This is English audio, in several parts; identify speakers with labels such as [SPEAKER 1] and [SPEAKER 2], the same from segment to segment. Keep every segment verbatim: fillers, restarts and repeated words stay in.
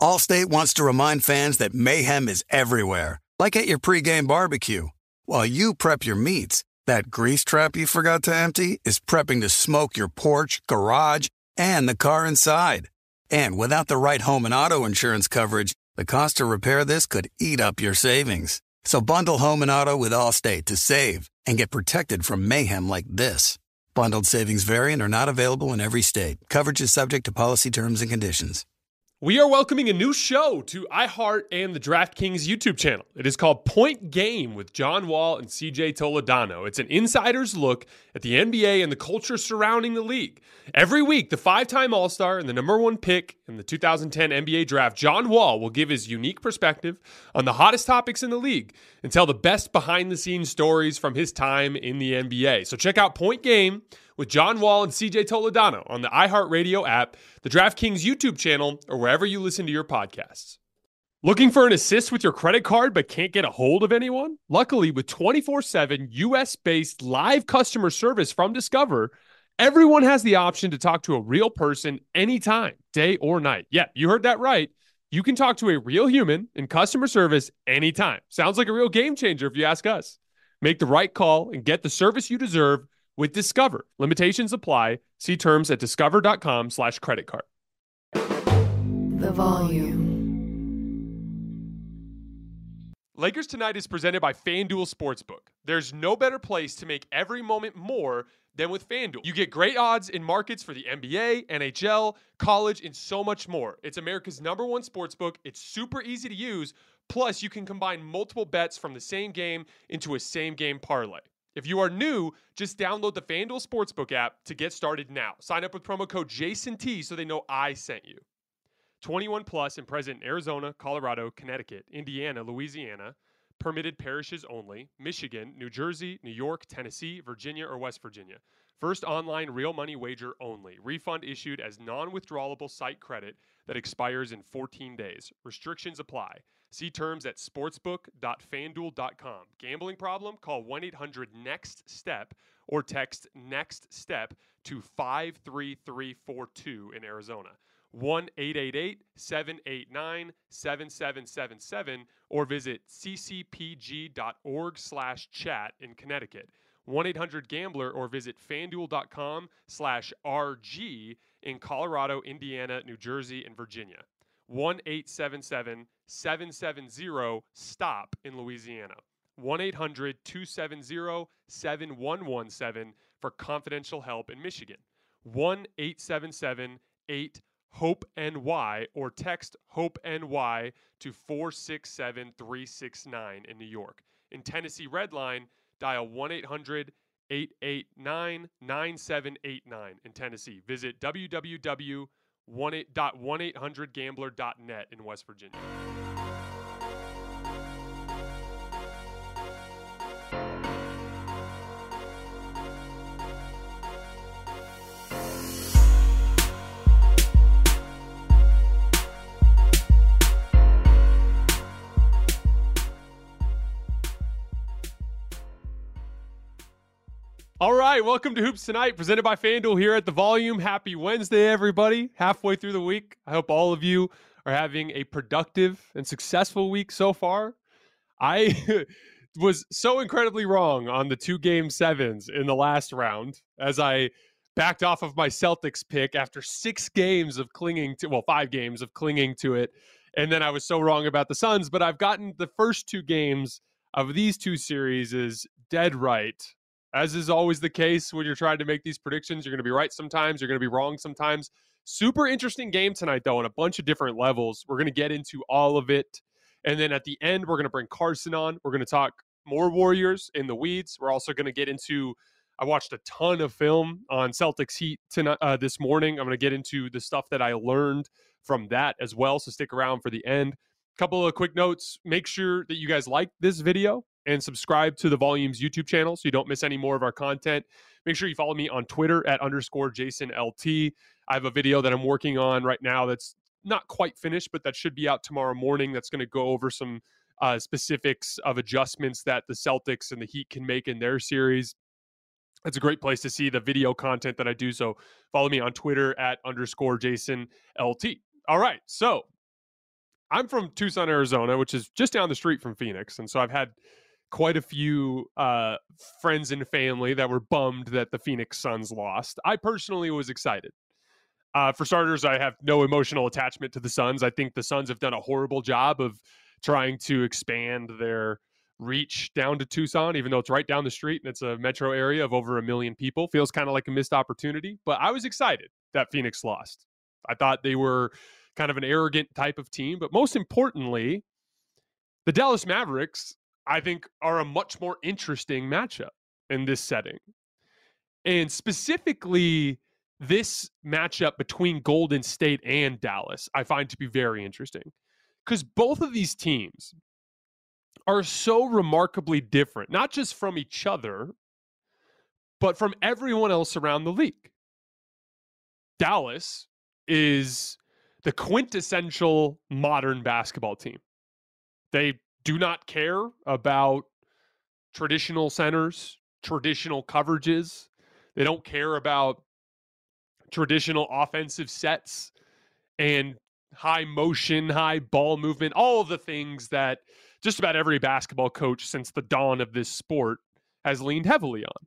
[SPEAKER 1] Allstate wants to remind fans that mayhem is everywhere, like at your pregame barbecue. While you prep your meats, that grease trap you forgot to empty is prepping to smoke your porch, garage, and the car inside. And without the right home and auto insurance coverage, the cost to repair this could eat up your savings. So bundle home and auto with Allstate to save and get protected from mayhem like this. Bundled savings vary and are not available in every state. Coverage is subject to policy terms and conditions.
[SPEAKER 2] We are welcoming a new show to iHeart and the DraftKings YouTube channel. It is called Point Game with John Wall and C J Toledano. It's an insider's look at the N B A and the culture surrounding the league. Every week, the five-time All-Star and the number one pick in the two thousand ten N B A draft, John Wall, will give his unique perspective on the hottest topics in the league and tell the best behind-the-scenes stories from his time in the N B A. So check out Point Game with John Wall and C J Toledano on the iHeartRadio app, the DraftKings YouTube channel, or wherever you listen to your podcasts. Looking for an assist with your credit card but can't get a hold of anyone? Luckily, with twenty-four seven U S-based live customer service from Discover, everyone has the option to talk to a real person anytime, day or night. Yeah, you heard that right. You can talk to a real human in customer service anytime. Sounds like a real game changer if you ask us. Make the right call and get the service you deserve with Discover. Limitations apply. See terms at discover.com slash credit card.
[SPEAKER 3] The Volume.
[SPEAKER 2] Lakers Tonight is presented by FanDuel Sportsbook. There's no better place to make every moment more than with FanDuel. You get great odds in markets for the N B A, N H L, college, and so much more. It's America's number one sportsbook. It's super easy to use. Plus, you can combine multiple bets from the same game into a same-game parlay. If you are new, just download the FanDuel Sportsbook app to get started now. Sign up with promo code JASONT so they know I sent you. twenty-one plus and present in Arizona, Colorado, Connecticut, Indiana, Louisiana, permitted parishes only, Michigan, New Jersey, New York, Tennessee, Virginia, or West Virginia. First online real money wager only. Refund issued as non-withdrawable site credit that expires in fourteen days. Restrictions apply. See terms at sportsbook dot fanduel dot com. Gambling problem? Call one eight hundred next step or text NEXTSTEP to five three three four two in Arizona. one eight eight eight seven eight nine seven seven seven seven or visit c c p g dot org slash chat in Connecticut. one eight hundred gambler or visit fanduel.com slash RG in Colorado, Indiana, New Jersey, and Virginia. one eight seven seven seven seven zero stop in Louisiana. one eight hundred two seven zero seven one one seven for confidential help in Michigan. one eight seven seven eight HOPE N Y or text HOPE N Y to four six seven three six nine in New York. In Tennessee Redline, dial one eight hundred eight eight nine nine seven eight nine in Tennessee. Visit w w w dot one eight hundred gambler dot net in West Virginia. All right, welcome to Hoops Tonight, presented by FanDuel here at The Volume. Happy Wednesday, everybody. Halfway through the week. I hope all of you are having a productive and successful week so far. I was so incredibly wrong on the two game sevens in the last round as I backed off of my Celtics pick after six games of clinging to, well, five games of clinging to it. And then I was so wrong about the Suns, but I've gotten the first two games of these two series is dead right. As is always the case when you're trying to make these predictions, you're going to be right sometimes, you're going to be wrong sometimes. Super interesting game tonight, though, on a bunch of different levels. We're going to get into all of it. And then at the end, we're going to bring Carson on. We're going to talk more Warriors in the weeds. We're also going to get into, I watched a ton of film on Celtics Heat tonight, uh, this morning. I'm going to get into the stuff that I learned from that as well, so stick around for the end. Couple of quick notes. Make sure that you guys like this video and subscribe to the Volume's YouTube channel so you don't miss any more of our content. Make sure you follow me on Twitter at underscore Jason L T. I have a video that I'm working on right now that's not quite finished, but that should be out tomorrow morning. That's going to go over some uh, specifics of adjustments that the Celtics and the Heat can make in their series. It's a great place to see the video content that I do. So follow me on Twitter at underscore Jason L T. All right. So I'm from Tucson, Arizona, which is just down the street from Phoenix. And so I've had quite a few uh, friends and family that were bummed that the Phoenix Suns lost. I personally was excited. Uh, for starters, I have no emotional attachment to the Suns. I think the Suns have done a horrible job of trying to expand their reach down to Tucson, even though it's right down the street and it's a metro area of over a million people. Feels kind of like a missed opportunity, but I was excited that Phoenix lost. I thought they were kind of an arrogant type of team, but most importantly, the Dallas Mavericks, I think, are a much more interesting matchup in this setting. And specifically, this matchup between Golden State and Dallas, I find to be very interesting because both of these teams are so remarkably different, not just from each other, but from everyone else around the league. Dallas is the quintessential modern basketball team. They do not care about traditional centers, traditional coverages. They don't care about traditional offensive sets and high motion, high ball movement, all of the things that just about every basketball coach since the dawn of this sport has leaned heavily on.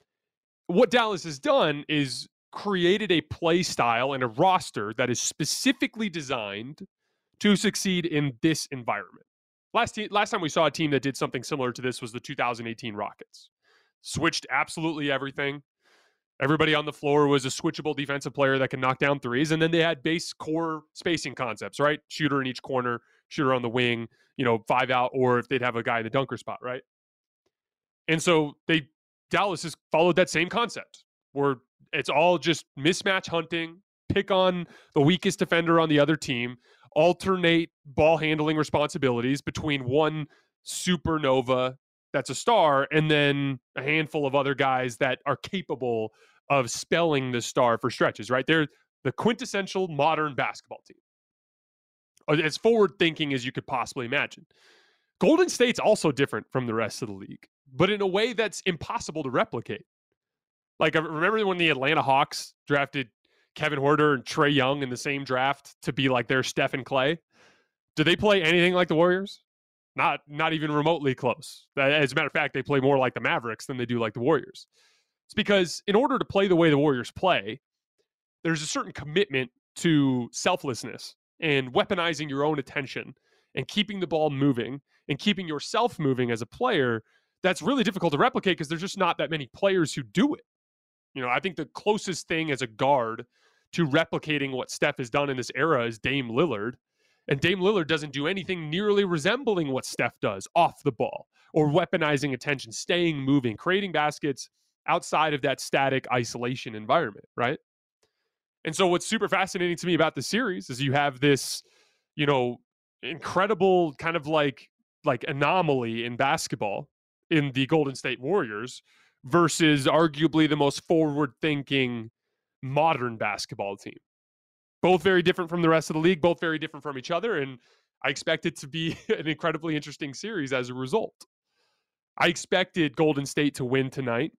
[SPEAKER 2] What Dallas has done is created a play style and a roster that is specifically designed to succeed in this environment. Last, te- last time we saw a team that did something similar to this was the two thousand eighteen Rockets. Switched absolutely everything. Everybody on the floor was a switchable defensive player that can knock down threes. And then they had base core spacing concepts, right? Shooter in each corner, shooter on the wing, you know, five out, or if they'd have a guy in the dunker spot, right? And so they Dallas has followed that same concept where it's all just mismatch hunting, pick on the weakest defender on the other team, alternate ball handling responsibilities between one supernova that's a star and then a handful of other guys that are capable of spelling the star for stretches, right? They're the quintessential modern basketball team. As forward thinking as you could possibly imagine. Golden State's also different from the rest of the league, but in a way that's impossible to replicate. Like, I remember when the Atlanta Hawks drafted Kevin Huerter and Trae Young in the same draft to be like their Steph and Clay? Do they play anything like the Warriors? Not not even remotely close. As a matter of fact, they play more like the Mavericks than they do like the Warriors. It's because in order to play the way the Warriors play, there's a certain commitment to selflessness and weaponizing your own attention and keeping the ball moving and keeping yourself moving as a player that's really difficult to replicate because there's just not that many players who do it. You know, I think the closest thing as a guard to replicating what Steph has done in this era is Dame Lillard. And Dame Lillard doesn't do anything nearly resembling what Steph does off the ball or weaponizing attention, staying moving, creating baskets outside of that static isolation environment, right? And so what's super fascinating to me about the series is you have this, you know, incredible kind of like like anomaly in basketball in the Golden State Warriors versus arguably the most forward-thinking modern basketball team. Both very different from the rest of the league, both very different from each other, and I expect it to be an incredibly interesting series as a result. I expected Golden State to win tonight.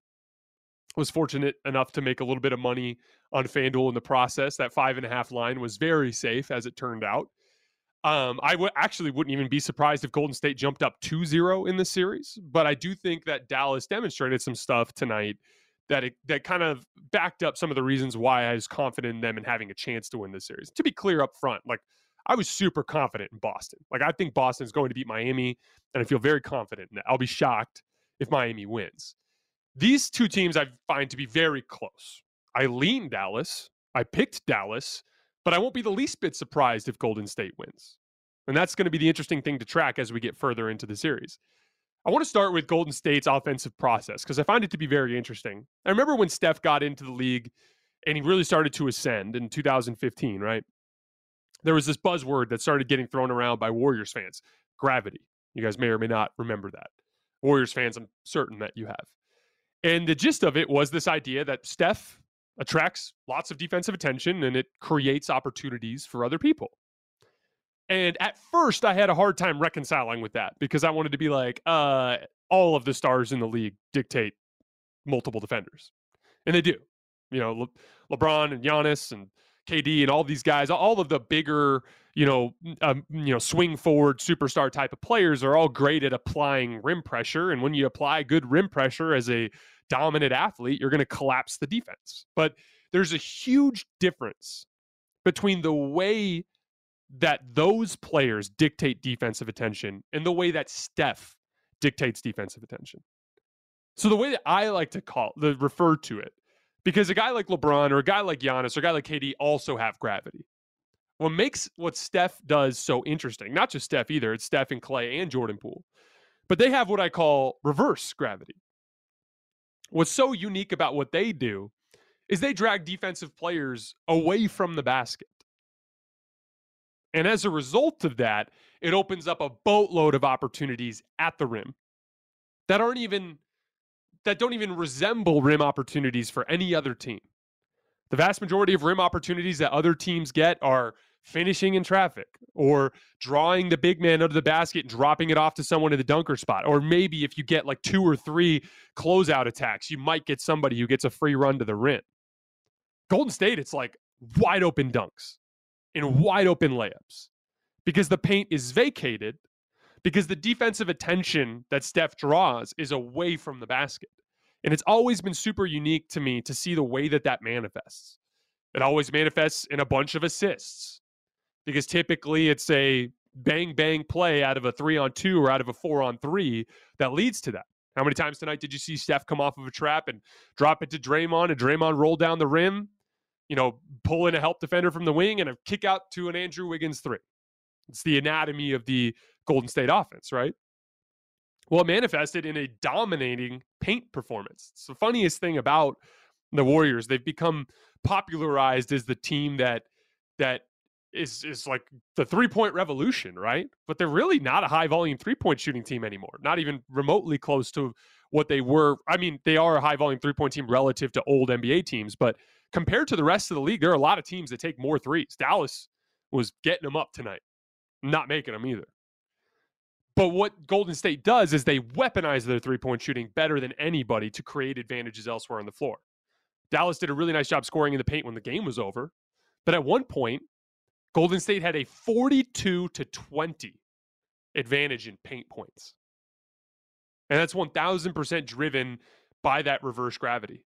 [SPEAKER 2] I was fortunate enough to make a little bit of money on FanDuel in the process. That five and a half line was very safe, as it turned out. Um, I w- actually wouldn't even be surprised if Golden State jumped up two zero in the series, but I do think that Dallas demonstrated some stuff tonight that it, that kind of backed up some of the reasons why I was confident in them and having a chance to win this series. To be clear up front, like I was super confident in Boston. Like I think Boston is going to beat Miami, and I feel very confident in that. I'll be shocked if Miami wins. These two teams I find to be very close. I lean Dallas. I picked Dallas. But I won't be the least bit surprised if Golden State wins. And that's going to be the interesting thing to track as we get further into the series. I want to start with Golden State's offensive process because I find it to be very interesting. I remember when Steph got into the league and he really started to ascend in two thousand fifteen, right? There was this buzzword that started getting thrown around by Warriors fans, gravity. You guys may or may not remember that. Warriors fans, I'm certain that you have. And the gist of it was this idea that Steph attracts lots of defensive attention and it creates opportunities for other people. And at first I had a hard time reconciling with that because I wanted to be like, uh, all of the stars in the league dictate multiple defenders. And they do. You know, Le- LeBron and Giannis and K D and all these guys, all of the bigger, you know, um, you know, swing forward superstar type of players are all great at applying rim pressure. And when you apply good rim pressure as a dominant athlete, you're going to collapse the defense. But there's a huge difference between the way that those players dictate defensive attention and the way that Steph dictates defensive attention. So the way that I like to call, the refer to it, because a guy like LeBron or a guy like Giannis or a guy like K D also have gravity. What makes what Steph does so interesting, not just Steph either, it's Steph and Clay and Jordan Poole, but they have what I call reverse gravity. What's so unique about what they do is they drag defensive players away from the basket. And as a result of that, it opens up a boatload of opportunities at the rim that aren't even, that don't even resemble rim opportunities for any other team. The vast majority of rim opportunities that other teams get are finishing in traffic or drawing the big man under the basket and dropping it off to someone in the dunker spot. Or maybe if you get like two or three closeout attacks, you might get somebody who gets a free run to the rim. Golden State, it's like wide open dunks and wide open layups because the paint is vacated, because the defensive attention that Steph draws is away from the basket. And it's always been super unique to me to see the way that that manifests. It always manifests in a bunch of assists because typically it's a bang, bang play out of a three on two or out of a four on three that leads to that. How many times tonight did you see Steph come off of a trap and drop it to Draymond and Draymond roll down the rim, you know, pull in a help defender from the wing and a kick out to an Andrew Wiggins three? It's the anatomy of the Golden State offense, right? Well, it manifested in a dominating paint performance. It's the funniest thing about the Warriors. They've become popularized as the team that that is is like the three-point revolution, right? But they're really not a high-volume three-point shooting team anymore. Not even remotely close to what they were. I mean, they are a high-volume three-point team relative to old N B A teams, but compared to the rest of the league, there are a lot of teams that take more threes. Dallas was getting them up tonight, not making them either. But what Golden State does is they weaponize their three-point shooting better than anybody to create advantages elsewhere on the floor. Dallas did a really nice job scoring in the paint when the game was over. But at one point, Golden State had a forty-two to twenty advantage in paint points. And that's one thousand percent driven by that reverse gravity.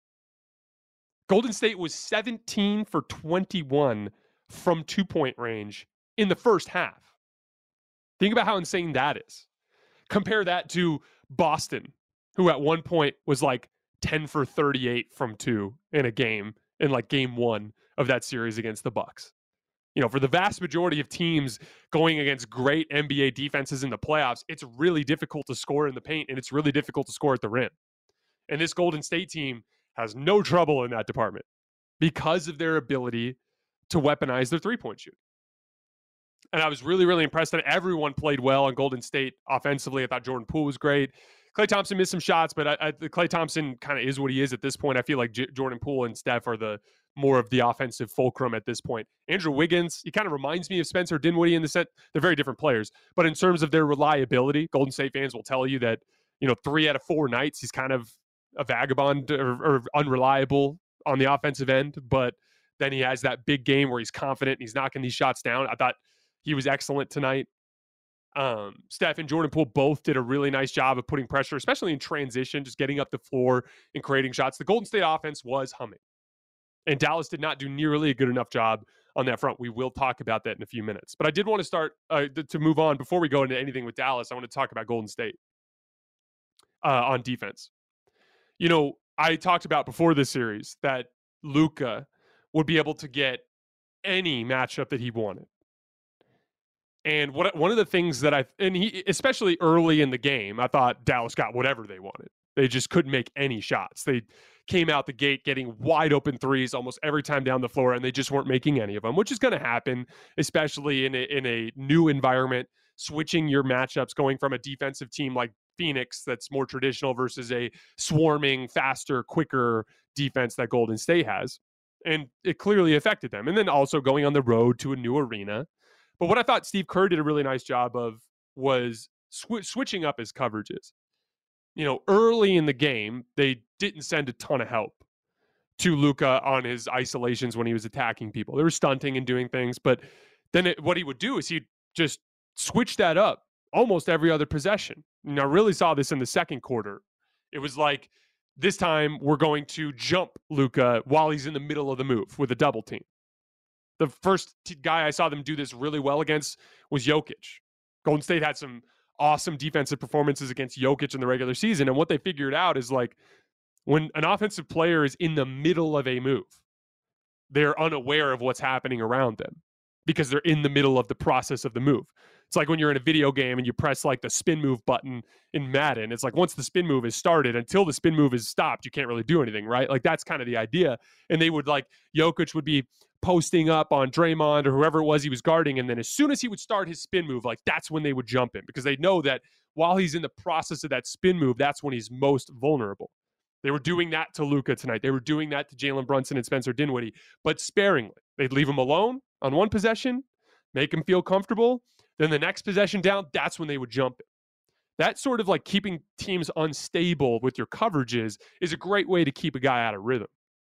[SPEAKER 2] Golden State was seventeen for twenty-one from two-point range in the first half. Think about how insane that is. Compare that to Boston, who at one point was like ten for thirty-eight from two in a game, in like game one of that series against the Bucks. You know, for the vast majority of teams going against great N B A defenses in the playoffs, it's really difficult to score in the paint, and it's really difficult to score at the rim. And this Golden State team has no trouble in that department because of their ability to weaponize their three-point shooting. And I was really, really impressed that everyone played well on Golden State offensively. I thought Jordan Poole was great. Klay Thompson missed some shots, but I, I, Klay Thompson kind of is what he is at this point. I feel like J- Jordan Poole and Steph are the more of the offensive fulcrum at this point. Andrew Wiggins, he kind of reminds me of Spencer Dinwiddie in the set. They're very different players. But in terms of their reliability, Golden State fans will tell you that, you know, three out of four nights, he's kind of a vagabond or, or unreliable on the offensive end. But then he has that big game where he's confident and he's knocking these shots down. I thought he was excellent tonight. Um, Steph and Jordan Poole both did a really nice job of putting pressure, especially in transition, just getting up the floor and creating shots. The Golden State offense was humming. And Dallas did not do nearly a good enough job on that front. We will talk about that in a few minutes. But I did want to start, uh, to move on, before we go into anything with Dallas, I want to talk about Golden State uh, on defense. You know, I talked about before this series that Luka would be able to get any matchup that he wanted. And what one of the things that I, and he, especially early in the game, I thought Dallas got whatever they wanted. They just couldn't make any shots. They came out the gate getting wide open threes almost every time down the floor, and they just weren't making any of them, which is going to happen, especially in a, in a new environment, switching your matchups, going from a defensive team like Phoenix that's more traditional versus a swarming, faster, quicker defense that Golden State has. And it clearly affected them. And then also going on the road to a new arena. But what I thought Steve Kerr did a really nice job of was sw- switching up his coverages. You know, early in the game, they didn't send a ton of help. to Luka on his isolations when he was attacking people. They were stunting and doing things, but then it, what he would do is he'd just switch that up almost every other possession. And I really saw this in the second quarter. It was like, this time we're going to jump Luka while he's in the middle of the move with a double team. The first t- guy I saw them do this really well against was Jokic. Golden State had some awesome defensive performances against Jokic in the regular season. And what they figured out is like, when an offensive player is in the middle of a move, they're unaware of what's happening around them because they're in the middle of the process of the move. It's like when you're in a video game and you press like the spin move button in Madden. It's like once the spin move is started, until the spin move is stopped, you can't really do anything, right? Like that's kind of the idea. And they would like, Jokic would be posting up on Draymond or whoever it was he was guarding. And then as soon as he would start his spin move, like that's when they would jump him because they know that while he's in the process of that spin move, that's when he's most vulnerable. They were doing that to Luka tonight. They were doing that to Jalen Brunson and Spencer Dinwiddie, but sparingly. They'd leave him alone on one possession, make him feel comfortable. Then the next possession down, that's when they would jump it. That sort of like keeping teams unstable with your coverages is a great way to keep a guy out of rhythm.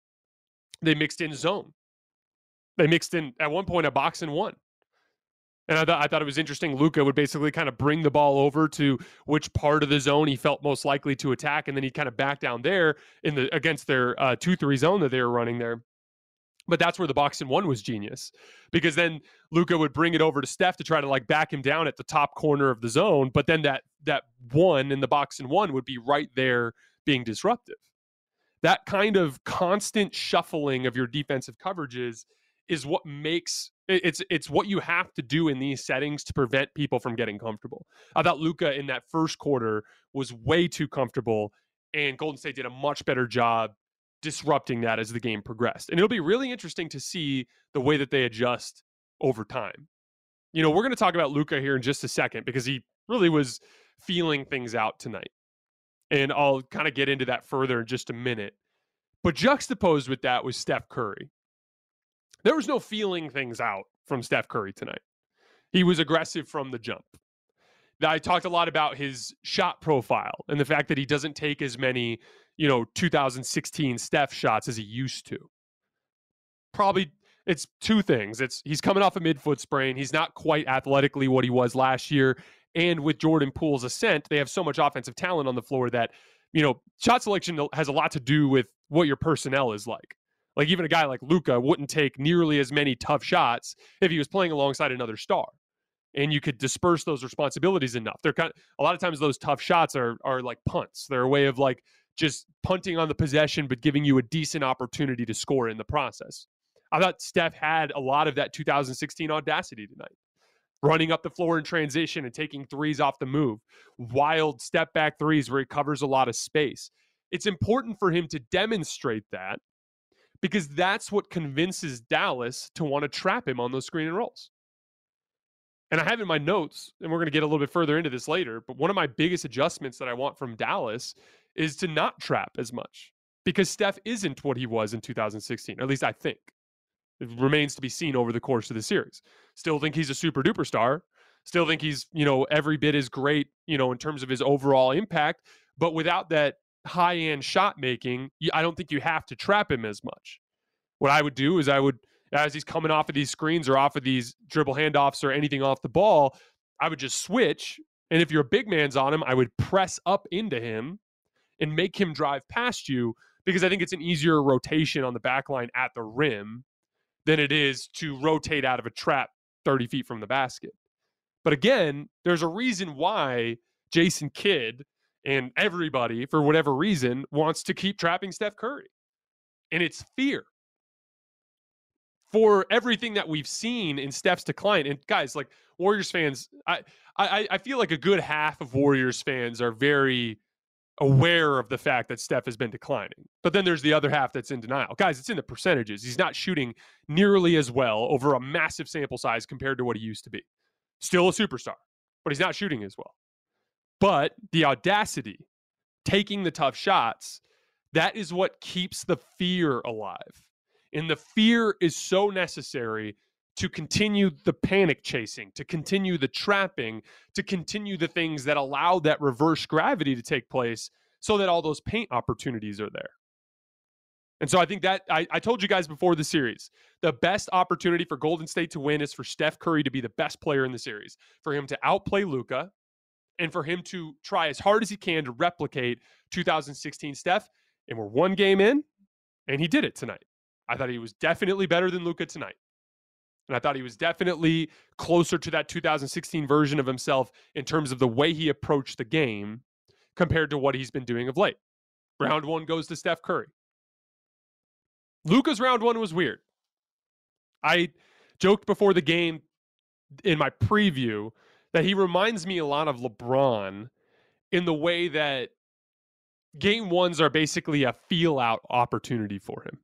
[SPEAKER 2] They mixed in zone. They mixed in, at one point, a box and one. And I, th- I thought it was interesting. Luka would basically kind of bring the ball over to which part of the zone he felt most likely to attack, and then he'd kind of back down there in the against their uh, two three zone that they were running there. But that's where the box and one was genius, because then Luka would bring it over to Steph to try to like back him down at the top corner of the zone. But then that that one in the box and one would be right there being disruptive. That kind of constant shuffling of your defensive coverages is what makes it's it's what you have to do in these settings to prevent people from getting comfortable. I thought Luka in that first quarter was way too comfortable, and Golden State did a much better job disrupting that as the game progressed. And it'll be really interesting to see the way that they adjust over time. You know, we're going to talk about Luka here in just a second because he really was feeling things out tonight. And I'll kind of get into that further in just a minute. But juxtaposed with that was Steph Curry. There was no feeling things out from Steph Curry tonight. He was aggressive from the jump. I talked a lot about his shot profile and the fact that he doesn't take as many, you know, two thousand sixteen Steph shots as he used to. Probably it's two things. It's he's coming off a midfoot sprain. He's not quite athletically what he was last year. And with Jordan Poole's ascent, they have so much offensive talent on the floor that, you know, shot selection has a lot to do with what your personnel is like. Like even a guy like Luka wouldn't take nearly as many tough shots if he was playing alongside another star. And you could disperse those responsibilities enough. They're kind of, a lot of times those tough shots are are like punts. They're a way of like just punting on the possession, but giving you a decent opportunity to score in the process. I thought Steph had a lot of that two thousand sixteen audacity tonight. Running up the floor in transition and taking threes off the move. Wild step back threes where he covers a lot of space. It's important for him to demonstrate that because that's what convinces Dallas to want to trap him on those screen and rolls. And I have in my notes, and we're going to get a little bit further into this later, but one of my biggest adjustments that I want from Dallas is to not trap as much because Steph isn't what he was in two thousand sixteen, or at least I think. It remains to be seen over the course of the series. Still think he's a super duper star. Still think he's, you know, every bit as great, you know, in terms of his overall impact, but without that high-end shot making, I don't think you have to trap him as much. What I would do is I would, as he's coming off of these screens or off of these dribble handoffs or anything off the ball, I would just switch. And if you're a big man's on him, I would press up into him and make him drive past you because I think it's an easier rotation on the back line at the rim than it is to rotate out of a trap thirty feet from the basket. But again, there's a reason why Jason Kidd and everybody, for whatever reason, wants to keep trapping Steph Curry. And it's fear. For everything that we've seen in Steph's decline, and guys, like Warriors fans, I, I, I feel like a good half of Warriors fans are very aware of the fact that Steph has been declining. But then there's the other half that's in denial. Guys, it's in the percentages. He's not shooting nearly as well over a massive sample size compared to what he used to be. Still a superstar, but he's not shooting as well. But the audacity, taking the tough shots, that is what keeps the fear alive. And the fear is so necessary to continue the panic chasing, to continue the trapping, to continue the things that allow that reverse gravity to take place so that all those paint opportunities are there. And so I think that I, I told you guys before the series, the best opportunity for Golden State to win is for Steph Curry to be the best player in the series, for him to outplay Luka, and for him to try as hard as he can to replicate two thousand sixteen Steph. And we're one game in, and he did it tonight. I thought he was definitely better than Luka tonight. And I thought he was definitely closer to that two thousand sixteen version of himself in terms of the way he approached the game compared to what he's been doing of late. Round one goes to Steph Curry. Luka's round one was weird. I joked before the game in my preview that he reminds me a lot of LeBron in the way that game ones are basically a feel-out opportunity for him.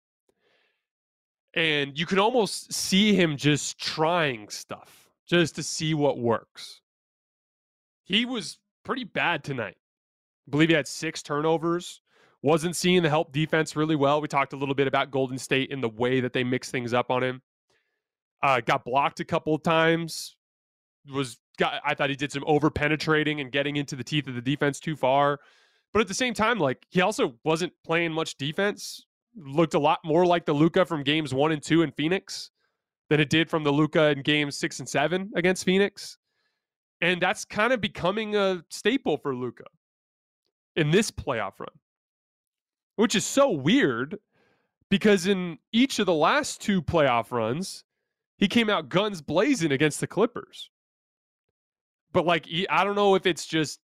[SPEAKER 2] And you can almost see him just trying stuff just to see what works. He was pretty bad tonight. I believe he had six turnovers. Wasn't seeing the help defense really well. We talked a little bit about Golden State and the way that they mix things up on him. Uh, got blocked a couple of times. Was got, I thought he did some over penetrating and getting into the teeth of the defense too far. But at the same time, like, he also wasn't playing much defense. Looked a lot more like the Luka from games one and two in Phoenix than it did from the Luka in games six and seven against Phoenix. And that's kind of becoming a staple for Luka in this playoff run, which is so weird because in each of the last two playoff runs, he came out guns blazing against the Clippers. But like, I don't know if it's just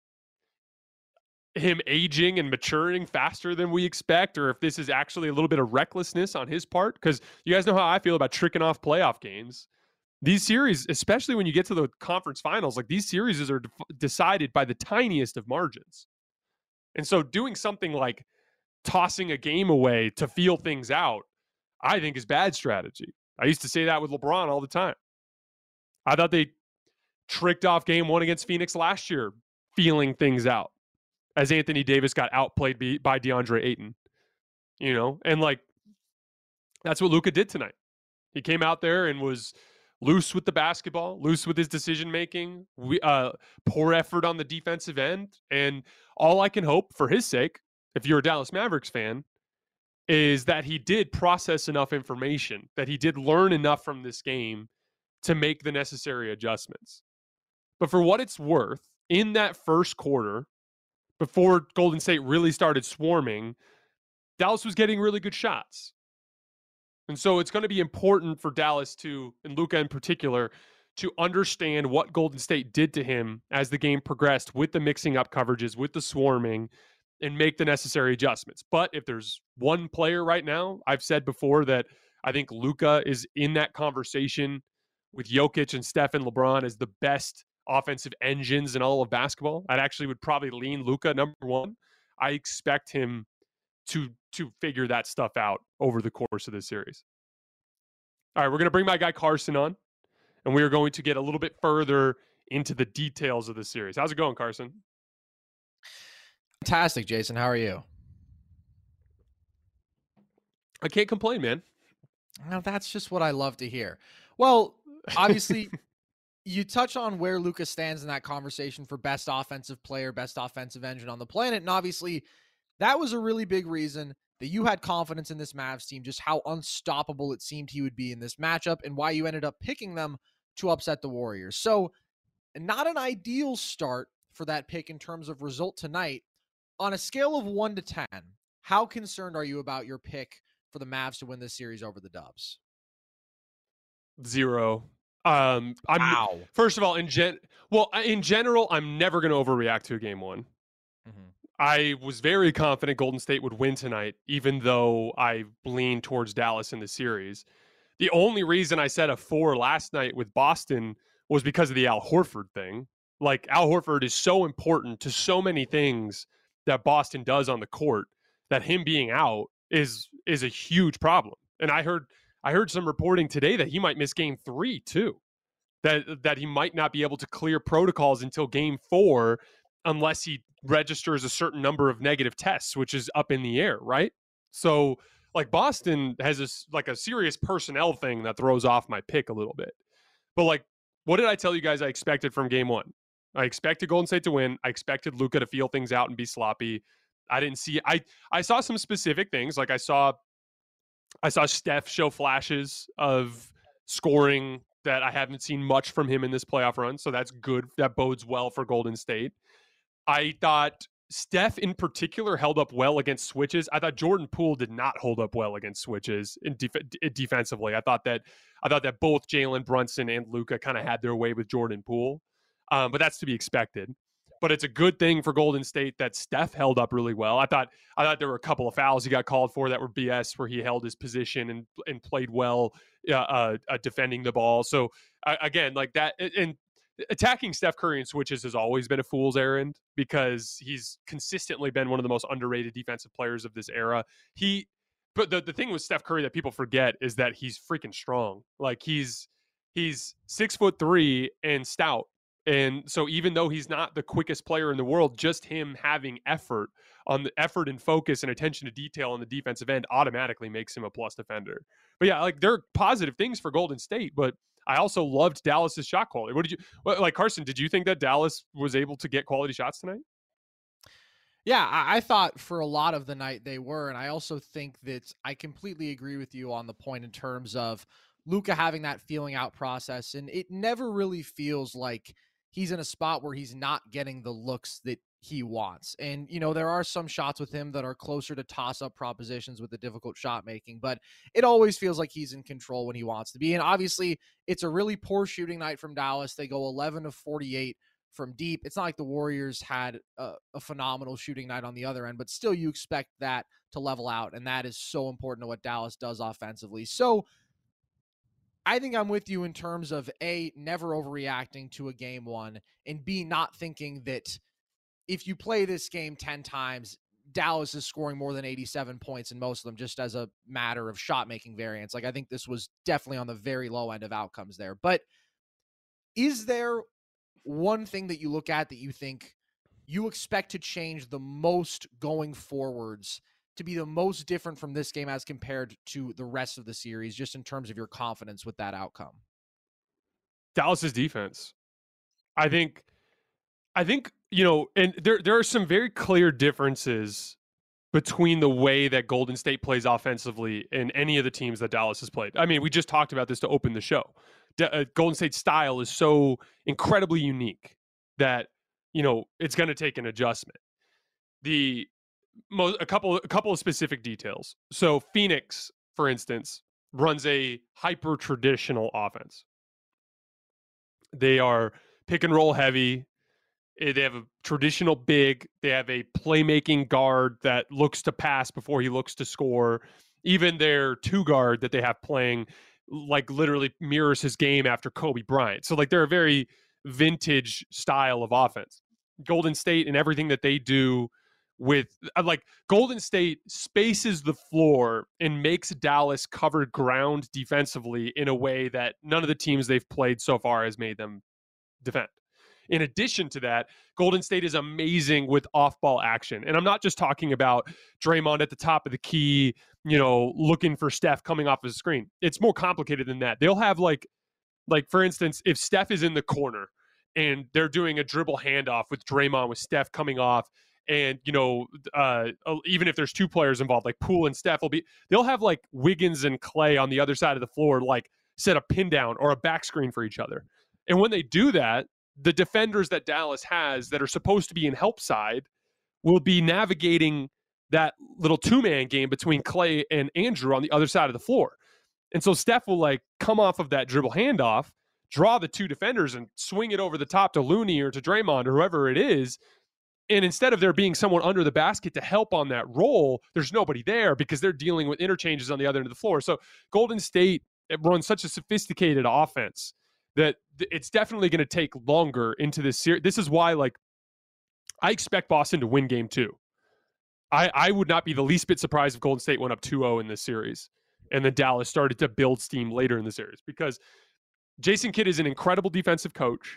[SPEAKER 2] him aging and maturing faster than we expect, or if this is actually a little bit of recklessness on his part, because you guys know how I feel about tricking off playoff games. These series, especially when you get to the conference finals, like these series are de- decided by the tiniest of margins. And so doing something like tossing a game away to feel things out, I think is bad strategy. I used to say that with LeBron all the time. I thought they tricked off game one against Phoenix last year, feeling things out, as Anthony Davis got outplayed by DeAndre Ayton, you know? And, like, that's what Luka did tonight. He came out there and was loose with the basketball, loose with his decision-making, we, uh, poor effort on the defensive end. And all I can hope for his sake, if you're a Dallas Mavericks fan, is that he did process enough information, that he did learn enough from this game to make the necessary adjustments. But for what it's worth, in that first quarter, before Golden State really started swarming, Dallas was getting really good shots. And so it's going to be important for Dallas to, and Luka in particular, to understand what Golden State did to him as the game progressed with the mixing up coverages, with the swarming, and make the necessary adjustments. But if there's one player right now, I've said before that I think Luka is in that conversation with Jokic and Steph and LeBron as the best offensive engines in all of basketball. I'd actually would probably lean Luka number one. I expect him to to figure that stuff out over the course of this series. All right, we're going to bring my guy Carson on, and we are going to get a little bit further into the details of the series. How's it going, Carson?
[SPEAKER 4] Fantastic, Jason. How are you?
[SPEAKER 2] I can't complain, man.
[SPEAKER 4] Now, that's just what I love to hear. Well, obviously, you touch on where Luka stands in that conversation for best offensive player, best offensive engine on the planet. And obviously, that was a really big reason that you had confidence in this Mavs team, just how unstoppable it seemed he would be in this matchup and why you ended up picking them to upset the Warriors. So not an ideal start for that pick in terms of result tonight. On a scale of one to ten, how concerned are you about your pick for the Mavs to win this series over the Dubs?
[SPEAKER 2] Zero. Um, I'm
[SPEAKER 4] wow.
[SPEAKER 2] First of all, in gen, well, in general, I'm never going to overreact to a game one.
[SPEAKER 4] Mm-hmm.
[SPEAKER 2] I was very confident Golden State would win tonight, even though I leaned towards Dallas in the series. The only reason I said a four last night with Boston was because of the Al Horford thing. Like, Al Horford is so important to so many things that Boston does on the court that him being out is is a huge problem. And I heard I heard some reporting today that he might miss game three too. That that he might not be able to clear protocols until game four unless he registers a certain number of negative tests, which is up in the air, right? So, like, Boston has this, like, a serious personnel thing that throws off my pick a little bit. But, like, what did I tell you guys I expected from game one? I expected Golden State to win. I expected Luka to feel things out and be sloppy. I didn't see I I saw some specific things. Like I saw I saw Steph show flashes of scoring that I haven't seen much from him in this playoff run. So that's good. That bodes well for Golden State. I thought Steph in particular held up well against switches. I thought Jordan Poole did not hold up well against switches in def- defensively. I thought that I thought that both Jalen Brunson and Luka kind of had their way with Jordan Poole, um, but that's to be expected. But it's a good thing for Golden State that Steph held up really well. I thought I thought there were a couple of fouls he got called for that were B S, where he held his position and and played well uh, uh, uh, defending the ball. So uh, again, like that, and attacking Steph Curry in switches has always been a fool's errand because he's consistently been one of the most underrated defensive players of this era. He, but the, the thing with Steph Curry that people forget is that he's freaking strong. Like he's he's six foot three and stout. And so even though he's not the quickest player in the world, just him having effort on the effort and focus and attention to detail on the defensive end automatically makes him a plus defender. But yeah, like there are positive things for Golden State, but I also loved Dallas's shot quality. What did you like, Carson? Did you think that Dallas was able to get quality shots tonight?
[SPEAKER 4] Yeah, I, I thought for a lot of the night they were, and I also think that I completely agree with you on the point in terms of Luka having that feeling out process, and it never really feels like he's in a spot where he's not getting the looks that he wants. And, you know, there are some shots with him that are closer to toss-up propositions with the difficult shot making, but it always feels like he's in control when he wants to be. And obviously, it's a really poor shooting night from Dallas. They go eleven of forty-eight from deep. It's not like the Warriors had a, a phenomenal shooting night on the other end, but still you expect that to level out, and that is so important to what Dallas does offensively. So I think I'm with you in terms of A, never overreacting to a game one, and B, not thinking that if you play this game ten times, Dallas is scoring more than eighty-seven points in most of them just as a matter of shot-making variance. Like, I think this was definitely on the very low end of outcomes there. But is there one thing that you look at that you think you expect to change the most going forwards, to be the most different from this game as compared to the rest of the series, just in terms of your confidence with that outcome?
[SPEAKER 2] Dallas's defense. I think, I think, you know, and there, there are some very clear differences between the way that Golden State plays offensively and any of the teams that Dallas has played. I mean, we just talked about this to open the show. De- uh, Golden State's style is so incredibly unique that, you know, it's going to take an adjustment. The mo- a couple a couple of specific details. So Phoenix, for instance, runs a hyper traditional offense. They are pick and roll heavy. They have a traditional big. They have a playmaking guard that looks to pass before he looks to score. Even their two guard that they have playing, like, literally mirrors his game after Kobe Bryant. So, like, they're a very vintage style of offense. Golden State and everything that they do with, like, Golden State spaces the floor and makes Dallas cover ground defensively in a way that none of the teams they've played so far has made them defend. In addition to that, Golden State is amazing with off-ball action. And I'm not just talking about Draymond at the top of the key, you know, looking for Steph coming off his screen. It's more complicated than that. They'll have, like, like for instance, if Steph is in the corner and they're doing a dribble handoff with Draymond with Steph coming off, and, you know, uh, even if there's two players involved, like Poole and Steph will be, they'll have, like, Wiggins and Clay on the other side of the floor, like, set a pin down or a back screen for each other. And when they do that, the defenders that Dallas has that are supposed to be in help side will be navigating that little two-man game between Clay and Andrew on the other side of the floor. And so Steph will, like, come off of that dribble handoff, draw the two defenders and swing it over the top to Looney or to Draymond or whoever it is. And instead of there being someone under the basket to help on that roll, there's nobody there because they're dealing with interchanges on the other end of the floor. So Golden State runs such a sophisticated offense that it's definitely going to take longer into this series. This is why, like, I expect Boston to win game two. I, I would not be the least bit surprised if Golden State went up two oh in this series and then Dallas started to build steam later in the series, because Jason Kidd is an incredible defensive coach.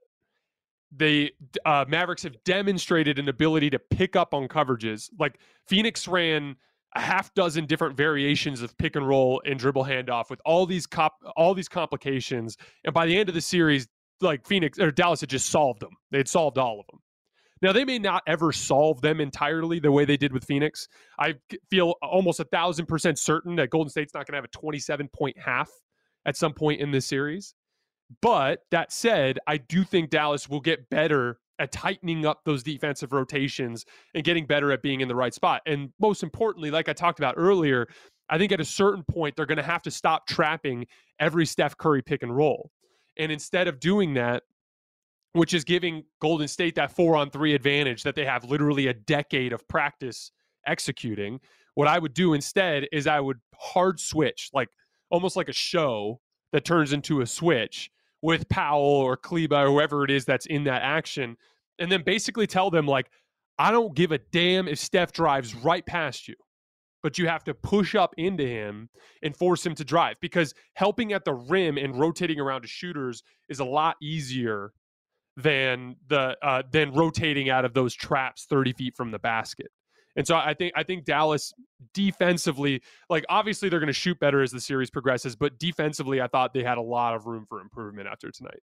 [SPEAKER 2] They uh, Mavericks have demonstrated an ability to pick up on coverages. Like, Phoenix ran a half dozen different variations of pick and roll and dribble handoff with all these cop, all these complications. And by the end of the series, like, Phoenix or Dallas had just solved them. They had solved all of them. Now, they may not ever solve them entirely the way they did with Phoenix. I feel almost a thousand percent certain that Golden State's not going to have a twenty-seven point half at some point in this series. But that said, I do think Dallas will get better at tightening up those defensive rotations and getting better at being in the right spot. And most importantly, like I talked about earlier, I think at a certain point, they're going to have to stop trapping every Steph Curry pick and roll. And instead of doing that, which is giving Golden State that four on three advantage that they have literally a decade of practice executing, what I would do instead is I would hard switch, like almost like a show that turns into a switch with Powell or Kleba or whoever it is that's in that action, and then basically tell them, like, I don't give a damn if Steph drives right past you, but you have to push up into him and force him to drive, because helping at the rim and rotating around to shooters is a lot easier than the uh, than rotating out of those traps thirty feet from the basket. And so I think I think Dallas defensively, like obviously they're going to shoot better as the series progresses, but defensively I thought they had a lot of room for improvement after tonight.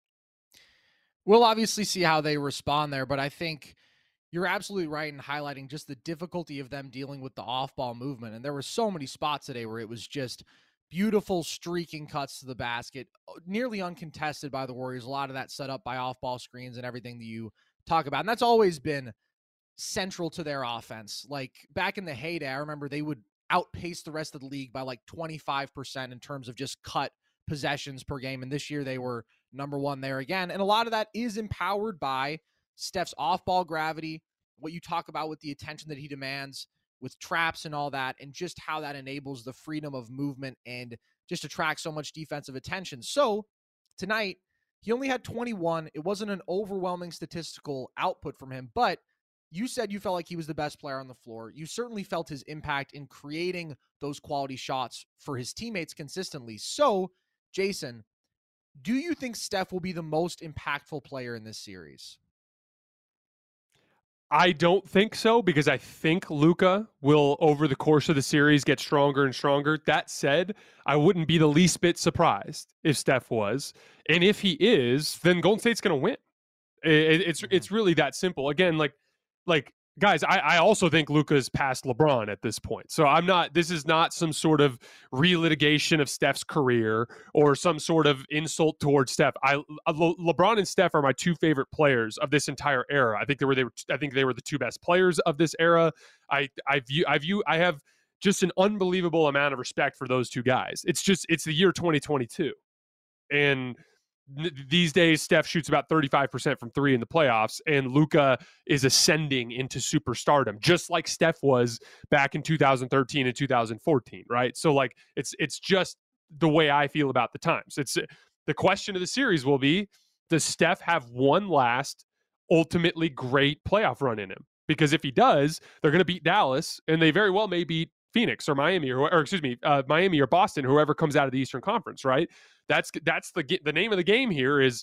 [SPEAKER 4] We'll obviously see how they respond there, but I think you're absolutely right in highlighting just the difficulty of them dealing with the off-ball movement. And there were so many spots today where it was just beautiful streaking cuts to the basket, nearly uncontested by the Warriors. A lot of that set up by off-ball screens and everything that you talk about. And that's always been central to their offense. Like back in the heyday, I remember they would outpace the rest of the league by like twenty-five percent in terms of just cut possessions per game. And this year they were number one there again. And a lot of that is empowered by Steph's off-ball gravity, what you talk about with the attention that he demands with traps and all that, and just how that enables the freedom of movement and just attracts so much defensive attention. So tonight, he only had twenty-one. It wasn't an overwhelming statistical output from him, but you said you felt like he was the best player on the floor. You certainly felt his impact in creating those quality shots for his teammates consistently. So, Jason, do you think Steph will be the most impactful player in this series?
[SPEAKER 2] I don't think so, because I think Luka will, over the course of the series, get stronger and stronger. That said, I wouldn't be the least bit surprised if Steph was. And if he is, then Golden State's going to win. It, it's mm-hmm. it's really that simple. Again, like, like guys, I, I also think Luka's past LeBron at this point. So I'm not, this is not some sort of relitigation of Steph's career or some sort of insult towards Steph. I Le, LeBron and Steph are my two favorite players of this entire era. I think they were, they were, I think they were the two best players of this era. I, I view, I view, I have just an unbelievable amount of respect for those two guys. It's just, it's the year twenty twenty-two. And these days, Steph shoots about thirty-five percent from three in the playoffs, and Luka is ascending into superstardom, just like Steph was back in two thousand thirteen and two thousand fourteen, right? So, like, it's it's just the way I feel about the times. It's the question of the series will be, does Steph have one last ultimately great playoff run in him? Because if he does, they're going to beat Dallas, and they very well may beat Phoenix or Miami or, or excuse me, uh, Miami or Boston, whoever comes out of the Eastern Conference, right? That's that's the the name of the game here is,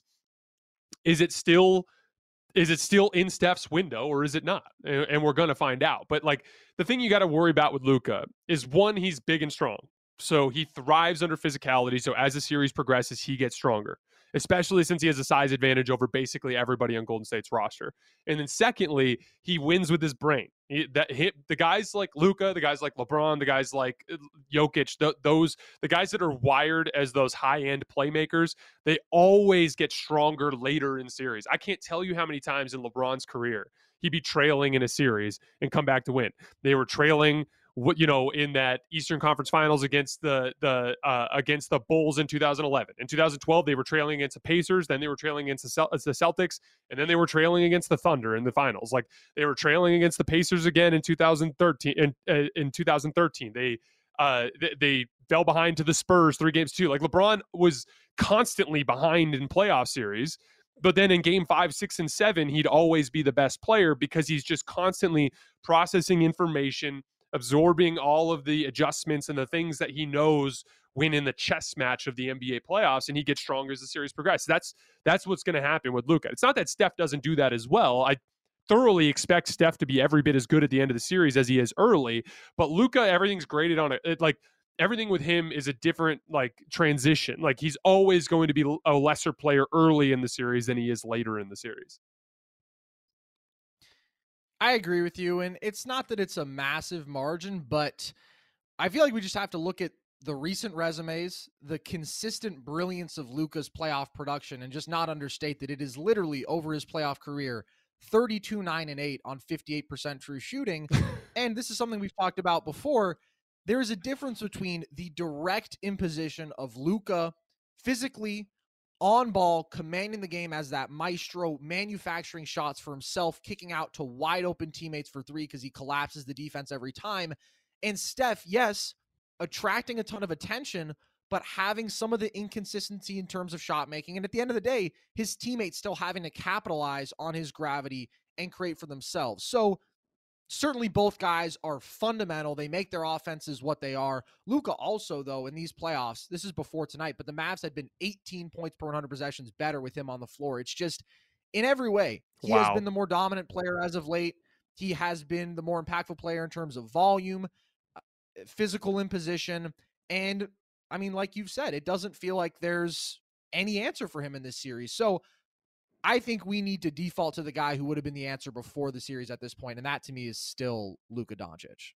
[SPEAKER 2] is it still is it still in Steph's window or is it not? And, and we're going to find out. But like the thing you got to worry about with Luka is, one, he's big and strong. So he thrives under physicality. So as the series progresses, he gets stronger, especially since he has a size advantage over basically everybody on Golden State's roster. And then secondly, he wins with his brain. He, that hit the guys like Luka, the guys like LeBron, the guys like Jokic, th- those the guys that are wired as those high-end playmakers, they always get stronger later in series. I can't tell you how many times in LeBron's career he'd be trailing in a series and come back to win. They were trailing, what you know, in that Eastern Conference Finals against the the uh, against the Bulls in two thousand eleven. In two thousand twelve, they were trailing against the Pacers. Then they were trailing against the, Cel- the Celtics, and then they were trailing against the Thunder in the finals. Like they were trailing against the Pacers again in two thousand thirteen. In, uh, in two thousand thirteen, they uh they, they fell behind to the Spurs three games to two. Like LeBron was constantly behind in playoff series. But then in game five, six, and seven, he'd always be the best player because he's just constantly processing information, absorbing all of the adjustments and the things that he knows win in the chess match of the N B A playoffs, and he gets stronger as the series progresses. That's that's what's going to happen with Luka. It's not that Steph doesn't do that as well. I thoroughly expect Steph to be every bit as good at the end of the series as he is early, but Luka, everything's graded on it. it like everything with him is a different like transition. Like he's always going to be a lesser player early in the series than he is later in the series.
[SPEAKER 4] I agree with you. And it's not that it's a massive margin, but I feel like we just have to look at the recent resumes, the consistent brilliance of Luka's playoff production, and just not understate that it is literally over his playoff career thirty-two, nine, and eight on fifty-eight percent true shooting. And this is something we've talked about before. There is a difference between the direct imposition of Luka physically on ball, commanding the game as that maestro, manufacturing shots for himself, kicking out to wide open teammates for three because he collapses the defense every time. And Steph, yes, attracting a ton of attention, but having some of the inconsistency in terms of shot making. And at the end of the day, his teammates still having to capitalize on his gravity and create for themselves. So certainly both guys are fundamental. They make their offenses what they are. Luka also, though, in these playoffs, this is before tonight, but the Mavs had been eighteen points per one hundred possessions better with him on the floor. It's just in every way, he
[SPEAKER 2] Wow.
[SPEAKER 4] has been the more dominant player as of late. He has been the more impactful player in terms of volume, physical imposition. And I mean, like you've said, it doesn't feel like there's any answer for him in this series. So I think we need to default to the guy who would have been the answer before the series at this point, and that to me is still Luka Doncic.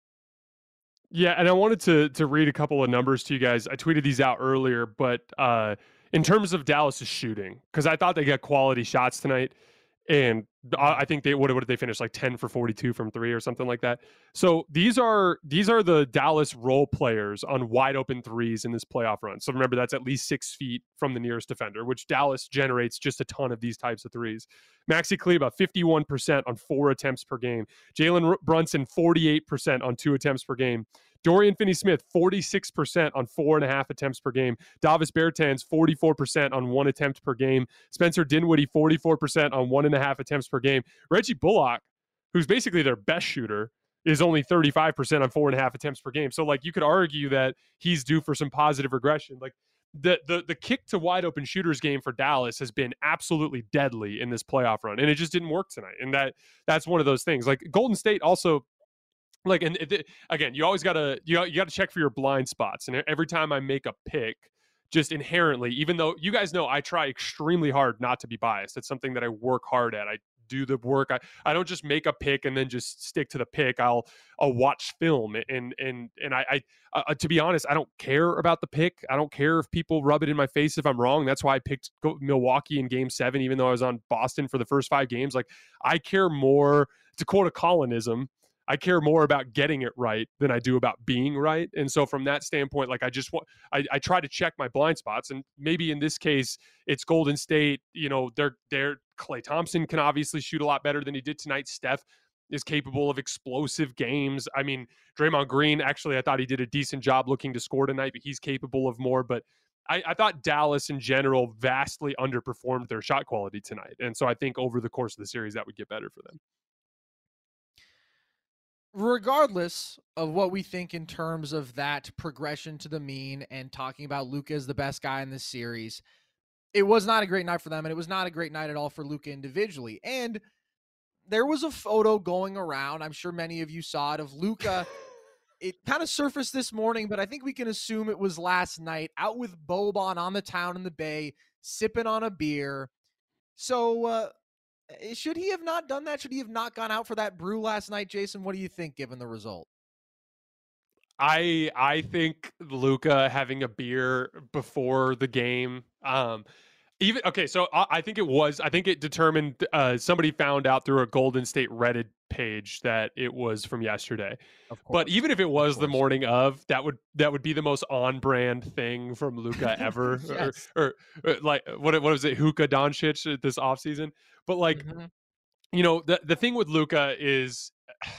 [SPEAKER 2] Yeah, and I wanted to to read a couple of numbers to you guys. I tweeted these out earlier, but uh, in terms of Dallas's shooting, because I thought they got quality shots tonight, and I think they what, what did they finish like ten for forty-two from three or something like that. So these are these are the Dallas role players on wide open threes in this playoff run. So remember, that's at least six feet from the nearest defender, which Dallas generates just a ton of these types of threes. Maxi Kleber, fifty-one percent on four attempts per game. Jalen Brunson, forty-eight percent on two attempts per game. Dorian Finney-Smith, forty-six percent on four and a half attempts per game. Davis Bertans, forty-four percent on one attempt per game. Spencer Dinwiddie, forty-four percent on one and a half attempts per game. Reggie Bullock, who's basically their best shooter, is only thirty-five percent on four and a half attempts per game. So, like, you could argue that he's due for some positive regression. Like, the the the kick to wide open shooters game for Dallas has been absolutely deadly in this playoff run, and it just didn't work tonight. And that that's one of those things. Like, Golden State also, like, and it, again, you always gotta you you gotta check for your blind spots. And every time I make a pick, just inherently, even though you guys know I try extremely hard not to be biased, it's something that I work hard at. I do the work. I, I don't just make a pick and then just stick to the pick. I'll I'll watch film and and and I, I uh, to be honest, I don't care about the pick. I don't care if people rub it in my face if I'm wrong. That's why I picked Milwaukee in Game Seven, even though I was on Boston for the first five games. Like, I care more, to quote a Colonism, I care more about getting it right than I do about being right. And so from that standpoint, like, I just want, I, I try to check my blind spots. And maybe in this case, it's Golden State. You know, they're, they're, Klay Thompson can obviously shoot a lot better than he did tonight. Steph is capable of explosive games. I mean, Draymond Green, actually, I thought he did a decent job looking to score tonight, but he's capable of more. But I, I thought Dallas in general vastly underperformed their shot quality tonight. And so I think over the course of the series, that would get better for them.
[SPEAKER 4] Regardless of what we think in terms of that progression to the mean and talking about Luka as the best guy in this series, it was not a great night for them, and it was not a great night at all for Luka individually. And there was a photo going around, I'm sure many of you saw it, of Luka. It kind of surfaced this morning, but I think we can assume it was last night, out with Boban on the town in the Bay, sipping on a beer. So, uh, should he have not done that? Should he have not gone out for that brew last night, Jason? What do you think, given the result?
[SPEAKER 2] I I think Luka having a beer before the game, um, even okay. So I, I think it was. I think it determined. Uh, somebody found out through a Golden State Reddit page that it was from yesterday.
[SPEAKER 4] Of course.
[SPEAKER 2] But even if it was the morning of, that would that would be the most on-brand thing from Luka ever.
[SPEAKER 4] Yes.
[SPEAKER 2] or, or, or like what what was it, Luka Doncic this offseason? But like,
[SPEAKER 4] Mm-hmm.
[SPEAKER 2] you know, the the thing with Luka is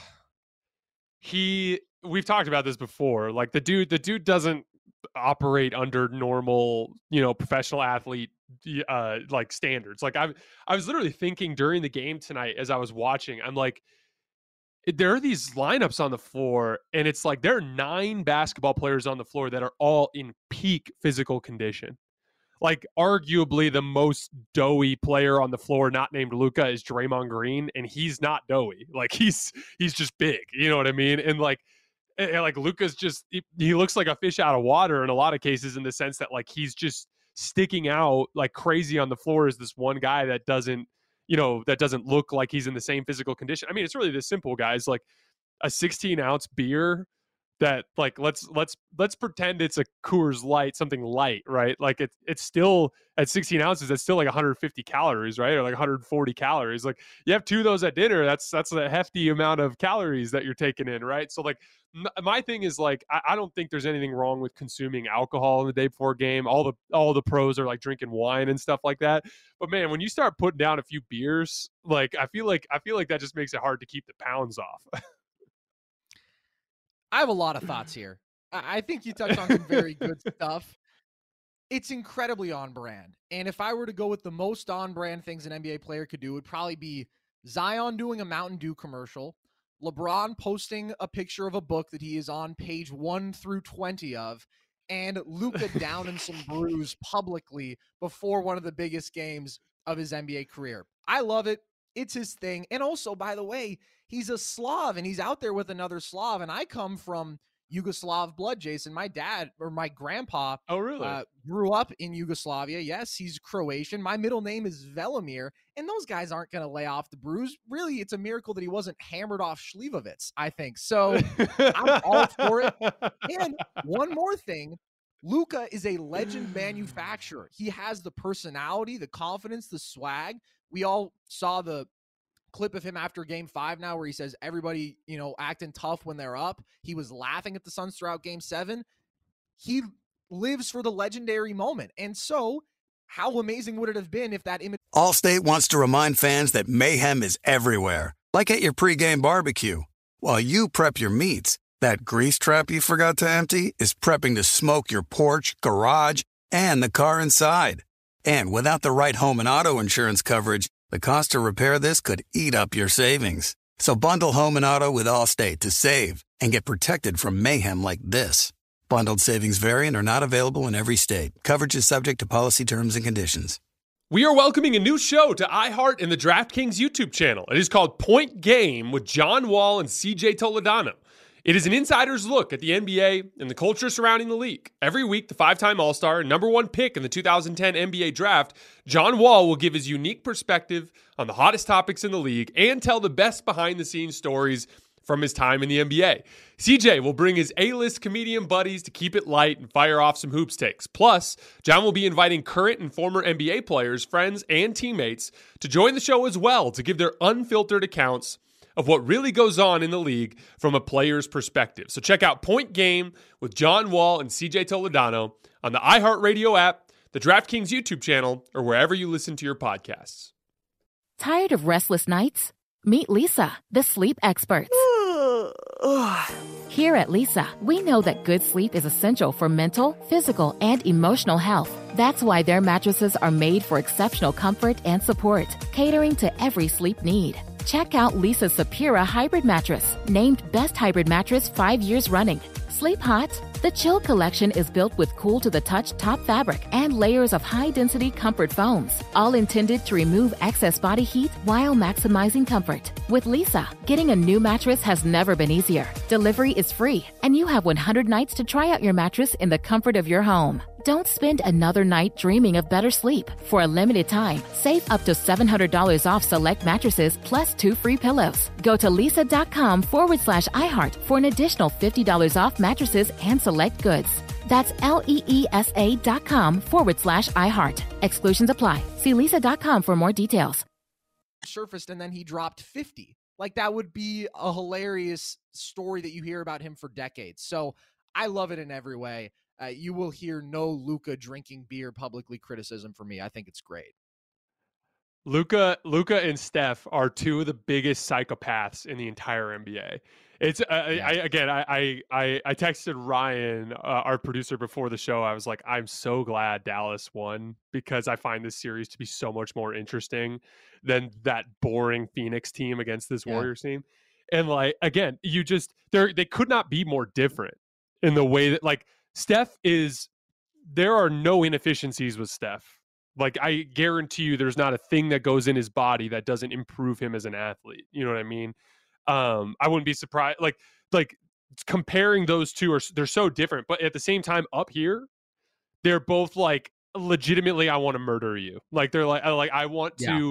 [SPEAKER 2] he. We've talked about this before. Like, the dude, the dude doesn't operate under normal, you know, professional athlete, uh, like standards. Like, I, I was literally thinking during the game tonight as I was watching, I'm like, there are these lineups on the floor, and it's like there are nine basketball players on the floor that are all in peak physical condition. Like, arguably the most doughy player on the floor, not named Luka, is Draymond Green, and he's not doughy. Like, he's he's just big. You know what I mean? And like. And like Luka's just, he, he looks like a fish out of water in a lot of cases, in the sense that like he's just sticking out like crazy on the floor as this one guy that doesn't, you know, that doesn't look like he's in the same physical condition. I mean, it's really this simple, guys. Like a sixteen ounce beer that like let's let's let's pretend it's a Coors Light, something light, right? Like it's it's still at sixteen ounces, it's still like one hundred fifty calories, right? Or like one hundred forty calories. Like you have two of those at dinner, that's that's a hefty amount of calories that you're taking in, right? So like m- my thing is like I, I don't think there's anything wrong with consuming alcohol in the day before a game. All the all the pros are like drinking wine and stuff like that. But man, when you start putting down a few beers, like I feel like I feel like that just makes it hard to keep the pounds off.
[SPEAKER 4] I have a lot of thoughts here. I I think you touched on some very good stuff. It's incredibly on brand. And if I were to go with the most on brand things an N B A player could do, it would probably be Zion doing a Mountain Dew commercial, LeBron posting a picture of a book that he is on page one through twenty of, and Luka downing some brews publicly before one of the biggest games of his N B A career. I love it. It's his thing. And also, by the way, he's a Slav and he's out there with another Slav. And I come from Yugoslav blood, Jason. My dad or my grandpa
[SPEAKER 2] Oh, really?
[SPEAKER 4] uh, grew up in Yugoslavia. Yes, he's Croatian. My middle name is Velimir. And those guys aren't going to lay off the brews. Really, it's a miracle that he wasn't hammered off Slivovitz, I think. So I'm all for it. And one more thing. Luka is a legend manufacturer. He has the personality, the confidence, the swag. We all saw the clip of him after game five now where he says everybody, you know, acting tough when they're up. He was laughing at the Suns throughout game seven. He lives for the legendary moment. And so how amazing would it have been if that image...
[SPEAKER 1] Allstate wants to remind fans that mayhem is everywhere, like at your pregame barbecue. While you prep your meats, that grease trap you forgot to empty is prepping to smoke your porch, garage, and the car inside. And without the right home and auto insurance coverage, the cost to repair this could eat up your savings. So bundle home and auto with Allstate to save and get protected from mayhem like this. Bundled savings vary and are not available in every state. Coverage is subject to policy terms and conditions.
[SPEAKER 2] We are welcoming a new show to iHeart and the DraftKings YouTube channel. It is called Point Game with John Wall and C J Toledano. It is an insider's look at the N B A and the culture surrounding the league. Every week, the five-time All-Star and number one pick in the two thousand ten N B A draft, John Wall will give his unique perspective on the hottest topics in the league and tell the best behind-the-scenes stories from his time in the N B A. C J will bring his A-list comedian buddies to keep it light and fire off some hoops takes. Plus, John will be inviting current and former N B A players, friends, and teammates to join the show as well to give their unfiltered accounts of what really goes on in the league from a player's perspective. So check out Point Game with John Wall and C J Toledano on the iHeartRadio app, the DraftKings YouTube channel, or wherever you listen to your podcasts.
[SPEAKER 5] Tired of restless nights? Meet Lisa, the sleep expert. Here at Lisa, we know that good sleep is essential for mental, physical, and emotional health. That's why their mattresses are made for exceptional comfort and support, catering to every sleep need. Check out Lisa's Sapira Hybrid Mattress, named Best Hybrid Mattress five years running. Sleep hot? The Chill Collection is built with cool-to-the-touch top fabric and layers of high-density comfort foams, all intended to remove excess body heat while maximizing comfort. With Lisa, getting a new mattress has never been easier. Delivery is free, and you have one hundred nights to try out your mattress in the comfort of your home. Don't spend another night dreaming of better sleep. For a limited time, save up to seven hundred dollars off select mattresses plus two free pillows. Go to lisa.com forward slash iHeart for an additional fifty dollars off mattresses and select goods. That's L-E-E-S-A dot com forward slash iHeart. Exclusions apply. See lisa.com for more details.
[SPEAKER 4] surfaced and then he dropped fifty. Like that would be a hilarious story that you hear about him for decades. So I love it in every way. Uh, you will hear no Luka drinking beer publicly criticism from me. I think it's great.
[SPEAKER 2] Luka, Luka and Steph are two of the biggest psychopaths in the entire N B A. It's uh, yeah. I, again, I, I I texted Ryan, uh, our producer, before the show. I was like, I'm so glad Dallas won because I find this series to be so much more interesting than that boring Phoenix team against this yeah. Warriors team. And like, again, you just they they could not be more different in the way that like Steph is. There are no inefficiencies with Steph. Like, I guarantee you there's not a thing that goes in his body that doesn't improve him as an athlete. You know what I mean? Um, I wouldn't be surprised. Like, like comparing those two, are they're so different. But at the same time, up here, they're both like, legitimately, I want to murder you. Like, they're like, like I want
[SPEAKER 4] yeah.
[SPEAKER 2] to,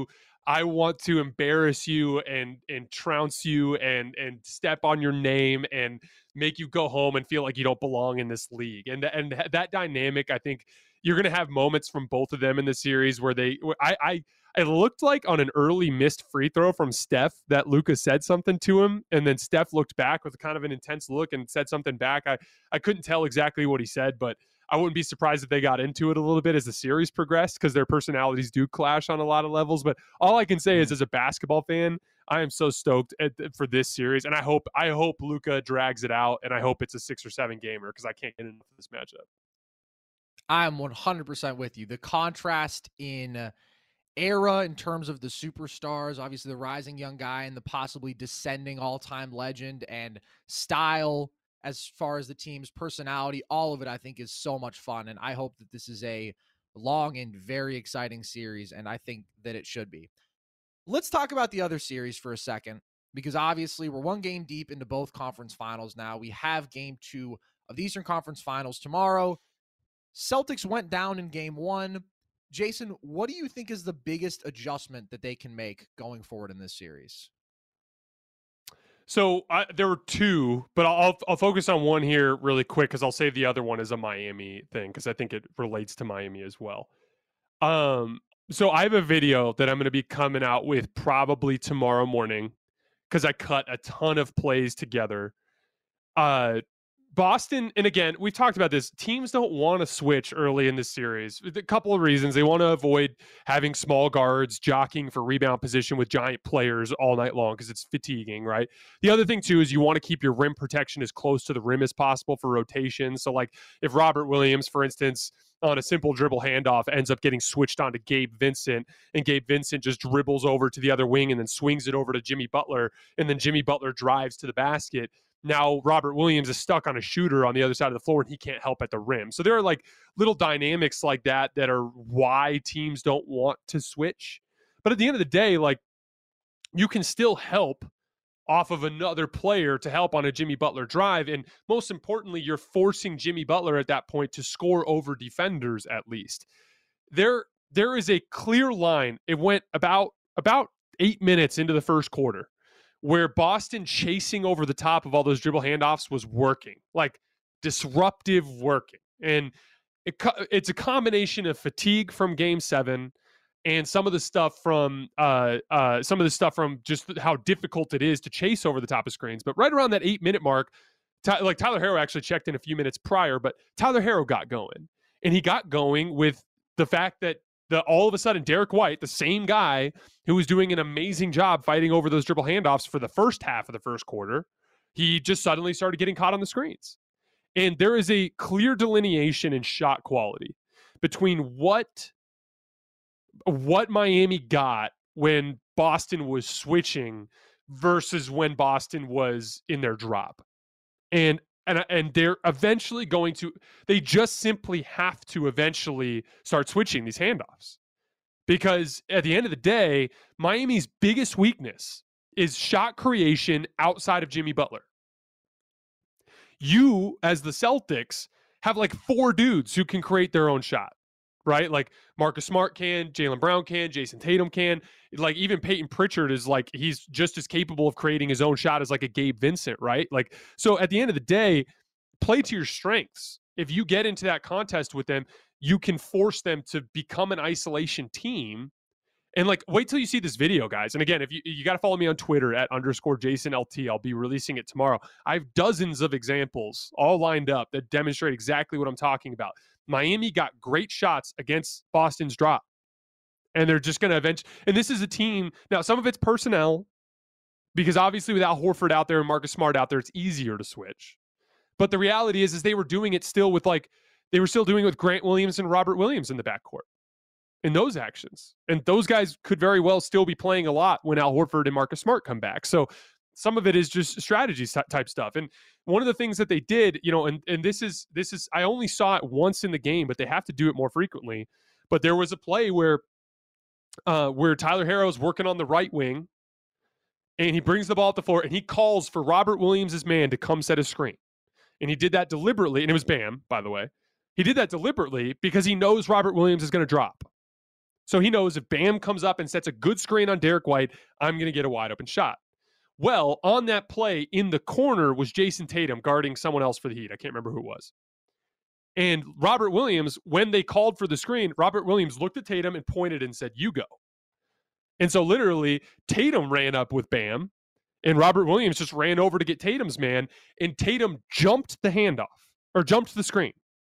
[SPEAKER 2] I want to embarrass you and and trounce you and and step on your name and make you go home and feel like you don't belong in this league. And and that dynamic, I think you're going to have moments from both of them in the series where they where I I it looked like on an early missed free throw from Steph that Luka said something to him, and then Steph looked back with kind of an intense look and said something back. I, I couldn't tell exactly what he said, but I wouldn't be surprised if they got into it a little bit as the series progressed because their personalities do clash on a lot of levels. But all I can say is, as a basketball fan, I am so stoked at, for this series, and I hope I hope Luka drags it out, and I hope it's a six or seven gamer because I can't get enough of this matchup.
[SPEAKER 4] I'm one hundred percent with you. The contrast in uh, era in terms of the superstars, obviously the rising young guy and the possibly descending all-time legend, and style as far as the team's personality, all of it I think is so much fun, and I hope that this is a long and very exciting series, and I think that it should be. Let's talk about the other series for a second, because obviously we're one game deep into both conference finals now. We have game two of the Eastern Conference Finals tomorrow. Celtics went down in game one. Jason, what do you think is the biggest adjustment that they can make going forward in this series?
[SPEAKER 2] So uh, there were two, but I'll I'll focus on one here really quick because I'll save the other one as a Miami thing because I think it relates to Miami as well. Um, so I have a video that I'm going to be coming out with probably tomorrow morning because I cut a ton of plays together. Uh, Boston, and again, we've talked about this, teams don't want to switch early in this series. A couple of reasons. They want to avoid having small guards jockeying for rebound position with giant players all night long because it's fatiguing, right? The other thing, too, is you want to keep your rim protection as close to the rim as possible for rotation. So, like, if Robert Williams, for instance, on a simple dribble handoff ends up getting switched on to Gabe Vincent, and Gabe Vincent just dribbles over to the other wing and then swings it over to Jimmy Butler, and then Jimmy Butler drives to the basket. Now Robert Williams is stuck on a shooter on the other side of the floor and he can't help at the rim. So there are like little dynamics like that that are why teams don't want to switch. But at the end of the day, like, you can still help off of another player to help on a Jimmy Butler drive. And most importantly, you're forcing Jimmy Butler at that point to score over defenders at least. There, there is a clear line. It went about, about eight minutes into the first quarter where Boston chasing over the top of all those dribble handoffs was working, like disruptive working. And it, it's a combination of fatigue from game seven and some of the stuff from uh, uh, some of the stuff from just how difficult it is to chase over the top of screens. But right around that eight minute mark, Ty- like Tyler Herro actually checked in a few minutes prior, but Tyler Herro got going, and he got going with the fact that The, all of a sudden, Derek White, the same guy who was doing an amazing job fighting over those dribble handoffs for the first half of the first quarter, he just suddenly started getting caught on the screens. And there is a clear delineation in shot quality between what, what Miami got when Boston was switching versus when Boston was in their drop. And And, and they're eventually going to, they just simply have to eventually start switching these handoffs. Because at the end of the day, Miami's biggest weakness is shot creation outside of Jimmy Butler. You, as the Celtics, have like four dudes who can create their own shot, right? Like Marcus Smart can, Jaylen Brown can, Jason Tatum can. Like even Peyton Pritchard is like, he's just as capable of creating his own shot as like a Gabe Vincent, right? Like, so at the end of the day, play to your strengths. If you get into that contest with them, you can force them to become an isolation team. And like, wait till you see this video, guys. And again, if you, you got to follow me on Twitter at underscore Jason L T, I'll be releasing it tomorrow. I have dozens of examples all lined up that demonstrate exactly what I'm talking about. Miami got great shots against Boston's drop. And they're just going to eventually, and this is a team, now some of it's personnel, because obviously with Al Horford out there and Marcus Smart out there, it's easier to switch. But the reality is, is they were doing it still with like, they were still doing it with Grant Williams and Robert Williams in the backcourt in those actions. And those guys could very well still be playing a lot when Al Horford and Marcus Smart come back. So some of it is just strategy type stuff. And one of the things that they did, you know, and, and this is, this is, I only saw it once in the game, but they have to do it more frequently. But there was a play where, uh, where Tyler Herro is working on the right wing and he brings the ball up the floor and he calls for Robert Williams' man to come set a screen. And he did that deliberately. And it was Bam, by the way. He did that deliberately because he knows Robert Williams is going to drop. So he knows if Bam comes up and sets a good screen on Derek White, I'm going to get a wide open shot. Well, on that play in the corner was Jason Tatum guarding someone else for the Heat. I can't remember who it was. And Robert Williams, when they called for the screen, Robert Williams looked at Tatum and pointed and said, "You go." And so literally Tatum ran up with Bam and Robert Williams just ran over to get Tatum's man, and Tatum jumped the handoff or jumped the screen.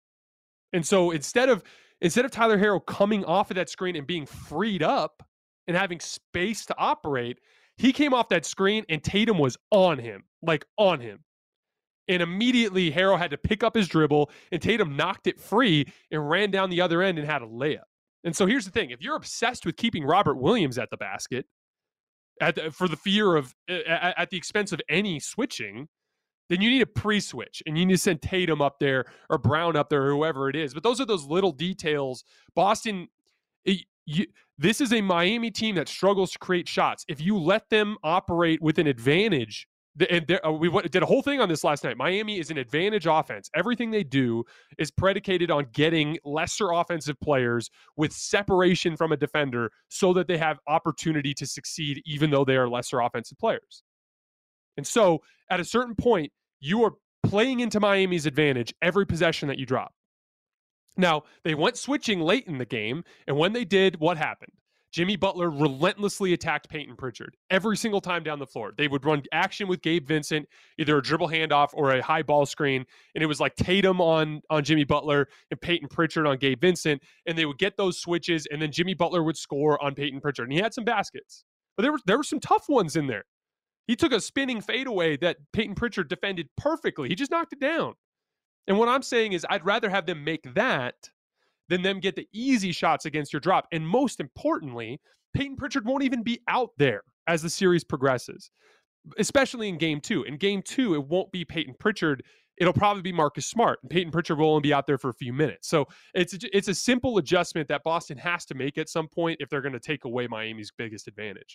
[SPEAKER 2] And so instead of Instead of Tyler Herro coming off of that screen and being freed up and having space to operate, he came off that screen and Tatum was on him, like on him. And immediately Herro had to pick up his dribble and Tatum knocked it free and ran down the other end and had a layup. And so here's the thing. If you're obsessed with keeping Robert Williams at the basket at the, for the fear of at, at the expense of any switching, then you need a pre-switch and you need to send Tatum up there or Brown up there or whoever it is. But those are those little details. Boston, it, you, this is a Miami team that struggles to create shots. If you let them operate with an advantage, and there, we did a whole thing on this last night. Miami is an advantage offense. Everything they do is predicated on getting lesser offensive players with separation from a defender so that they have opportunity to succeed even though they are lesser offensive players. And so at a certain point, you are playing into Miami's advantage every possession that you drop. Now, they went switching late in the game, and when they did, what happened? Jimmy Butler relentlessly attacked Peyton Pritchard every single time down the floor. They would run action with Gabe Vincent, either a dribble handoff or a high ball screen, and it was like Tatum on, on Jimmy Butler and Peyton Pritchard on Gabe Vincent, and they would get those switches, and then Jimmy Butler would score on Peyton Pritchard. And he had some baskets, but there were, there were some tough ones in there. He took a spinning fadeaway that Peyton Pritchard defended perfectly. He just knocked it down. And what I'm saying is I'd rather have them make that than them get the easy shots against your drop. And most importantly, Peyton Pritchard won't even be out there as the series progresses, especially in game two. In game two, it won't be Peyton Pritchard. It'll probably be Marcus Smart. And Peyton Pritchard will only be out there for a few minutes. So it's a, it's a simple adjustment that Boston has to make at some point if they're going to take away Miami's biggest advantage.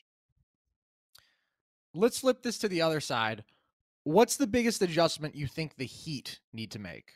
[SPEAKER 4] Let's flip this to the other side. What's the biggest adjustment you think the Heat need to make?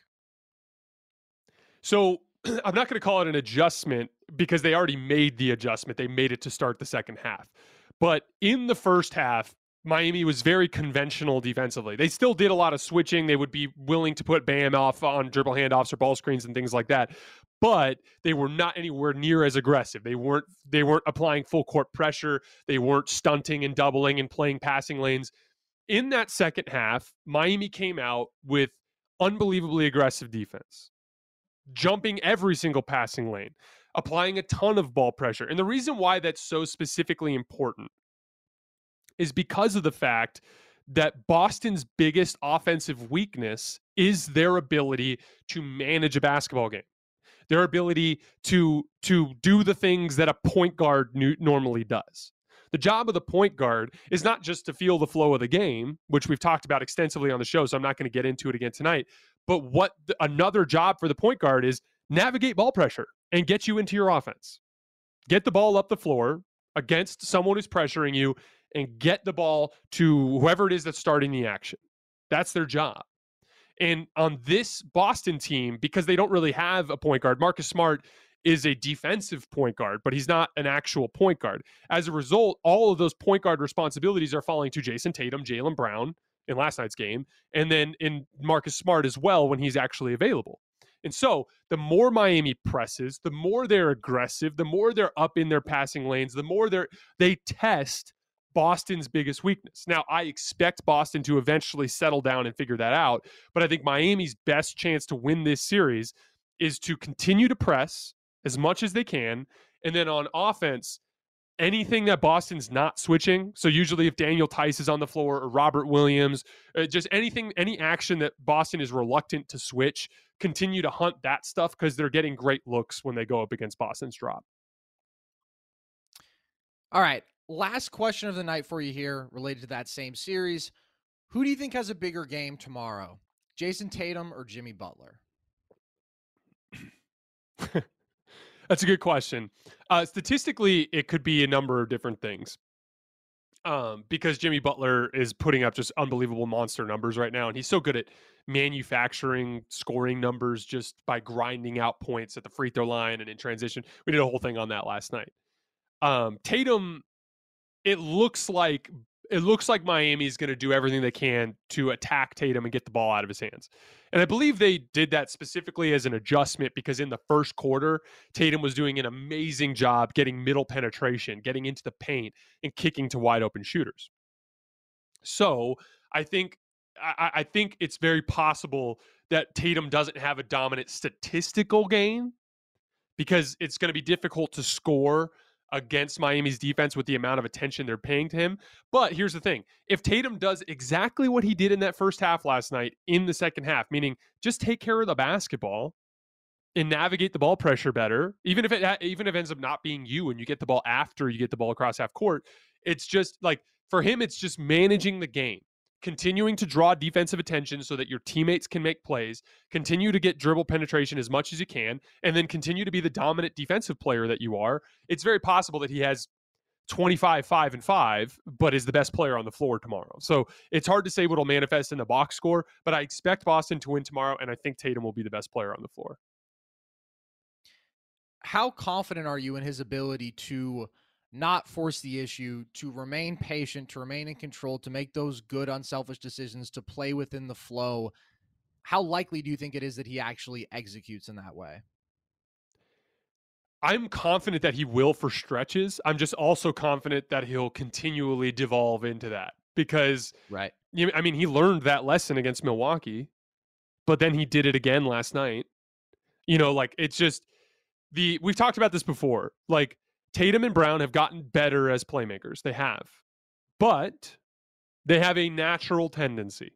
[SPEAKER 2] So I'm not going to call it an adjustment because they already made the adjustment. They made it to start the second half. But in the first half, Miami was very conventional defensively. They still did a lot of switching. They would be willing to put Bam off on dribble handoffs or ball screens and things like that. But they were not anywhere near as aggressive. They weren't they weren't applying full court pressure. They weren't stunting and doubling and playing passing lanes. In that second half, Miami came out with unbelievably aggressive defense, jumping every single passing lane, applying a ton of ball pressure. And the reason why that's so specifically important is because of the fact that Boston's biggest offensive weakness is their ability to manage a basketball game. Their ability to, to do the things that a point guard nu- normally does. The job of the point guard is not just to feel the flow of the game, which we've talked about extensively on the show, so I'm not going to get into it again tonight. But what the, another job for the point guard is navigate ball pressure and get you into your offense. Get the ball up the floor against someone who's pressuring you and get the ball to whoever it is that's starting the action. That's their job. And on this Boston team, because they don't really have a point guard, Marcus Smart is a defensive point guard, but he's not an actual point guard. As a result, all of those point guard responsibilities are falling to Jason Tatum, Jaylen Brown in last night's game, and then in Marcus Smart as well when he's actually available. And so the more Miami presses, the more they're aggressive, the more they're up in their passing lanes, the more they're they test Boston's biggest weakness. Now, I expect Boston to eventually settle down and figure that out, but I think Miami's best chance to win this series is to continue to press as much as they can, and then on offense, anything that Boston's not switching, so usually if Daniel Tice is on the floor or Robert Williams, uh, just anything, any action that Boston is reluctant to switch, continue to hunt that stuff because they're getting great looks when they go up against Boston's drop.
[SPEAKER 4] All right. Last question of the night for you here related to that same series. Who do you think has a bigger game tomorrow? Jason Tatum or Jimmy Butler?
[SPEAKER 2] That's a good question. Uh, statistically, it could be a number of different things. um, because Jimmy Butler is putting up just unbelievable monster numbers right now. And he's so good at manufacturing scoring numbers just by grinding out points at the free throw line and in transition. We did a whole thing on that last night. Um, Tatum, it looks like it looks like Miami is going to do everything they can to attack Tatum and get the ball out of his hands. And I believe they did that specifically as an adjustment because in the first quarter, Tatum was doing an amazing job getting middle penetration, getting into the paint, and kicking to wide open shooters. So I think I, I think it's very possible that Tatum doesn't have a dominant statistical game because it's going to be difficult to score against Miami's defense with the amount of attention they're paying to him. But here's the thing. If Tatum does exactly what he did in that first half last night in the second half, meaning just take care of the basketball and navigate the ball pressure better, even if it even if it ends up not being you and you get the ball after you get the ball across half court, it's just like, for him, it's just managing the game, continuing to draw defensive attention so that your teammates can make plays, continue to get dribble penetration as much as you can, and then continue to be the dominant defensive player that you are. It's very possible that he has twenty-five, five, and five, but is the best player on the floor tomorrow. So it's hard to say what will manifest in the box score, but I expect Boston to win tomorrow, and I think Tatum will be the best player on the floor.
[SPEAKER 4] How confident are you in his ability to not force the issue, to remain patient, to remain in control, to make those good, unselfish decisions, to play within the flow? How likely do you think it is that he actually executes in that way?
[SPEAKER 2] I'm confident that he will for stretches. I'm just also confident that he'll continually devolve into that because,
[SPEAKER 4] right.
[SPEAKER 2] You, I mean, he learned that lesson against Milwaukee, but then he did it again last night. You know, like it's just the, we've talked about this before, like, Tatum and Brown have gotten better as playmakers. They have. But they have a natural tendency.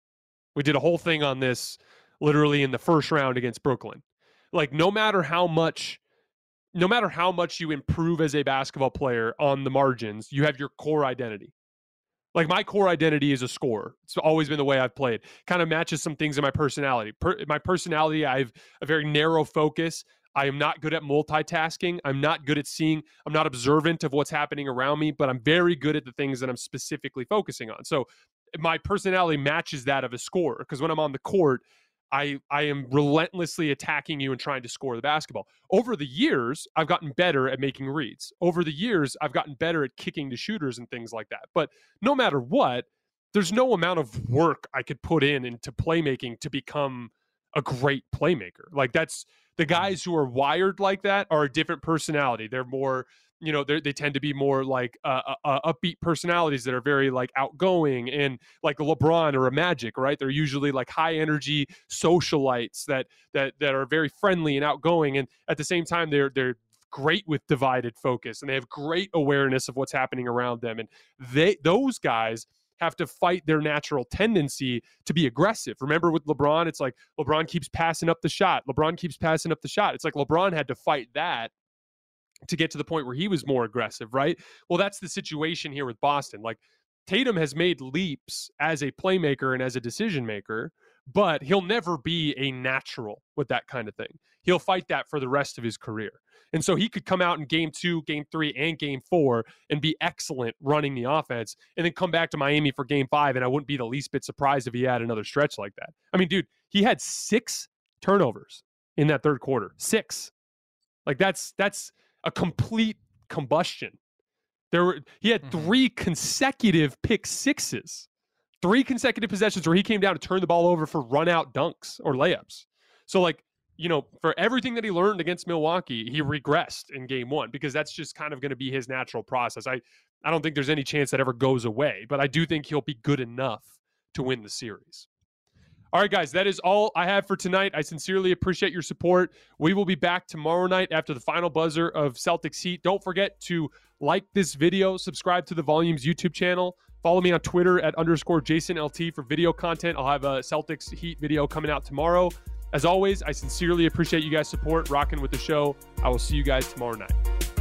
[SPEAKER 2] We did a whole thing on this literally in the first round against Brooklyn. Like, no matter how much, no matter how much you improve as a basketball player on the margins, you have your core identity. Like, my core identity is a scorer. It's always been the way I've played. Kind of matches some things in my personality. Per, my personality, I have a very narrow focus. I am not good at multitasking. I'm not good at seeing, I'm not observant of what's happening around me, but I'm very good at the things that I'm specifically focusing on. So my personality matches that of a scorer because when I'm on the court, I, I am relentlessly attacking you and trying to score the basketball. Over the years, I've gotten better at making reads. Over the years, I've gotten better at kicking to shooters and things like that. But no matter what, there's no amount of work I could put in into playmaking to become a great playmaker. Like, that's, the guys who are wired like that are a different personality. They're more, you know, they tend to be more like uh, uh, upbeat personalities that are very like outgoing and like a LeBron or a Magic, right? They're usually like high energy socialites that that that are very friendly and outgoing, and at the same time they're they're great with divided focus and they have great awareness of what's happening around them. And they those guys have to fight their natural tendency to be aggressive. Remember with LeBron, it's like LeBron keeps passing up the shot. LeBron keeps passing up the shot. It's like LeBron had to fight that to get to the point where he was more aggressive, right? Well, that's the situation here with Boston. Like, Tatum has made leaps as a playmaker and as a decision maker, but he'll never be a natural with that kind of thing. He'll fight that for the rest of his career. And so he could come out in game two, game three, and game four and be excellent running the offense and then come back to Miami for game five, and I wouldn't be the least bit surprised if he had another stretch like that. I mean, dude, he had six turnovers in that third quarter. Six. Like, that's that's a complete combustion. There were he had mm-hmm. three consecutive pick sixes. Three consecutive possessions where he came down to turn the ball over for run-out dunks or layups. So, like, you know, for everything that he learned against Milwaukee, he regressed in game one because that's just kind of going to be his natural process. I, I don't think there's any chance that ever goes away, but I do think he'll be good enough to win the series. All right, guys, that is all I have for tonight. I sincerely appreciate your support. We will be back tomorrow night after the final buzzer of Celtics Heat. Don't forget to like this video, subscribe to the Volumes YouTube channel. Follow me on Twitter at underscore Jason L T for video content. I'll have a Celtics Heat video coming out tomorrow. As always, I sincerely appreciate you guys' support, rocking with the show. I will see you guys tomorrow night.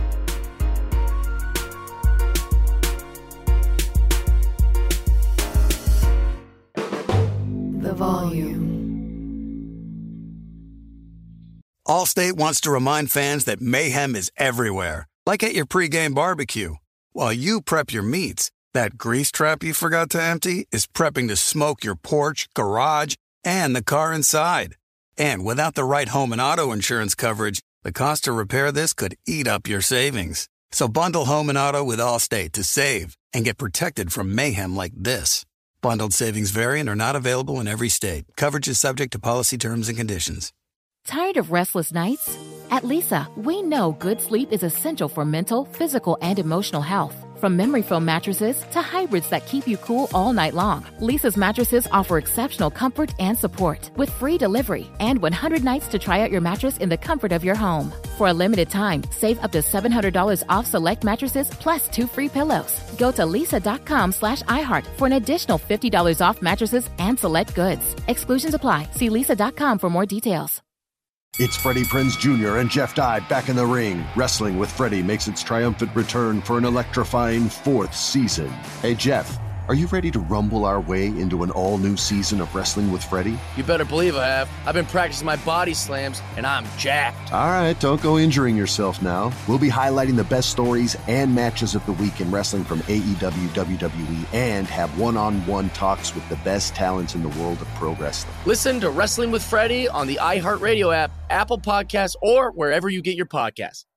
[SPEAKER 3] The Volume.
[SPEAKER 1] Allstate wants to remind fans that mayhem is everywhere, like at your pregame barbecue. While you prep your meats, That grease trap you forgot to empty is prepping to smoke your porch, garage, and the car inside. And without the right home and auto insurance coverage, the cost to repair this could eat up your savings. So bundle home and auto with Allstate to save and get protected from mayhem like this. Bundled savings variant are not available in every state. Coverage is subject to policy terms and conditions.
[SPEAKER 5] Tired of restless nights? At Leesa, we know good sleep is essential for mental, physical, and emotional health. From memory foam mattresses to hybrids that keep you cool all night long, Leesa's mattresses offer exceptional comfort and support with free delivery and one hundred nights to try out your mattress in the comfort of your home. For a limited time, save up to seven hundred dollars off select mattresses plus two free pillows. Go to leesa.com slash iHeart for an additional fifty dollars off mattresses and select goods. Exclusions apply. See leesa dot com for more details.
[SPEAKER 6] It's Freddie Prinze Junior and Jeff Dye back in the ring. Wrestling with Freddie makes its triumphant return for an electrifying fourth season. Hey, Jeff, are you ready to rumble our way into an all-new season of Wrestling with Freddie?
[SPEAKER 7] You better believe I have. I've been practicing my body slams, and I'm jacked.
[SPEAKER 6] All right, don't go injuring yourself now. We'll be highlighting the best stories and matches of the week in wrestling from A E W, W W E, and have one-on-one talks with the best talents in the world of pro wrestling.
[SPEAKER 7] Listen to Wrestling with Freddie on the iHeartRadio app, Apple Podcasts, or wherever you get your podcasts.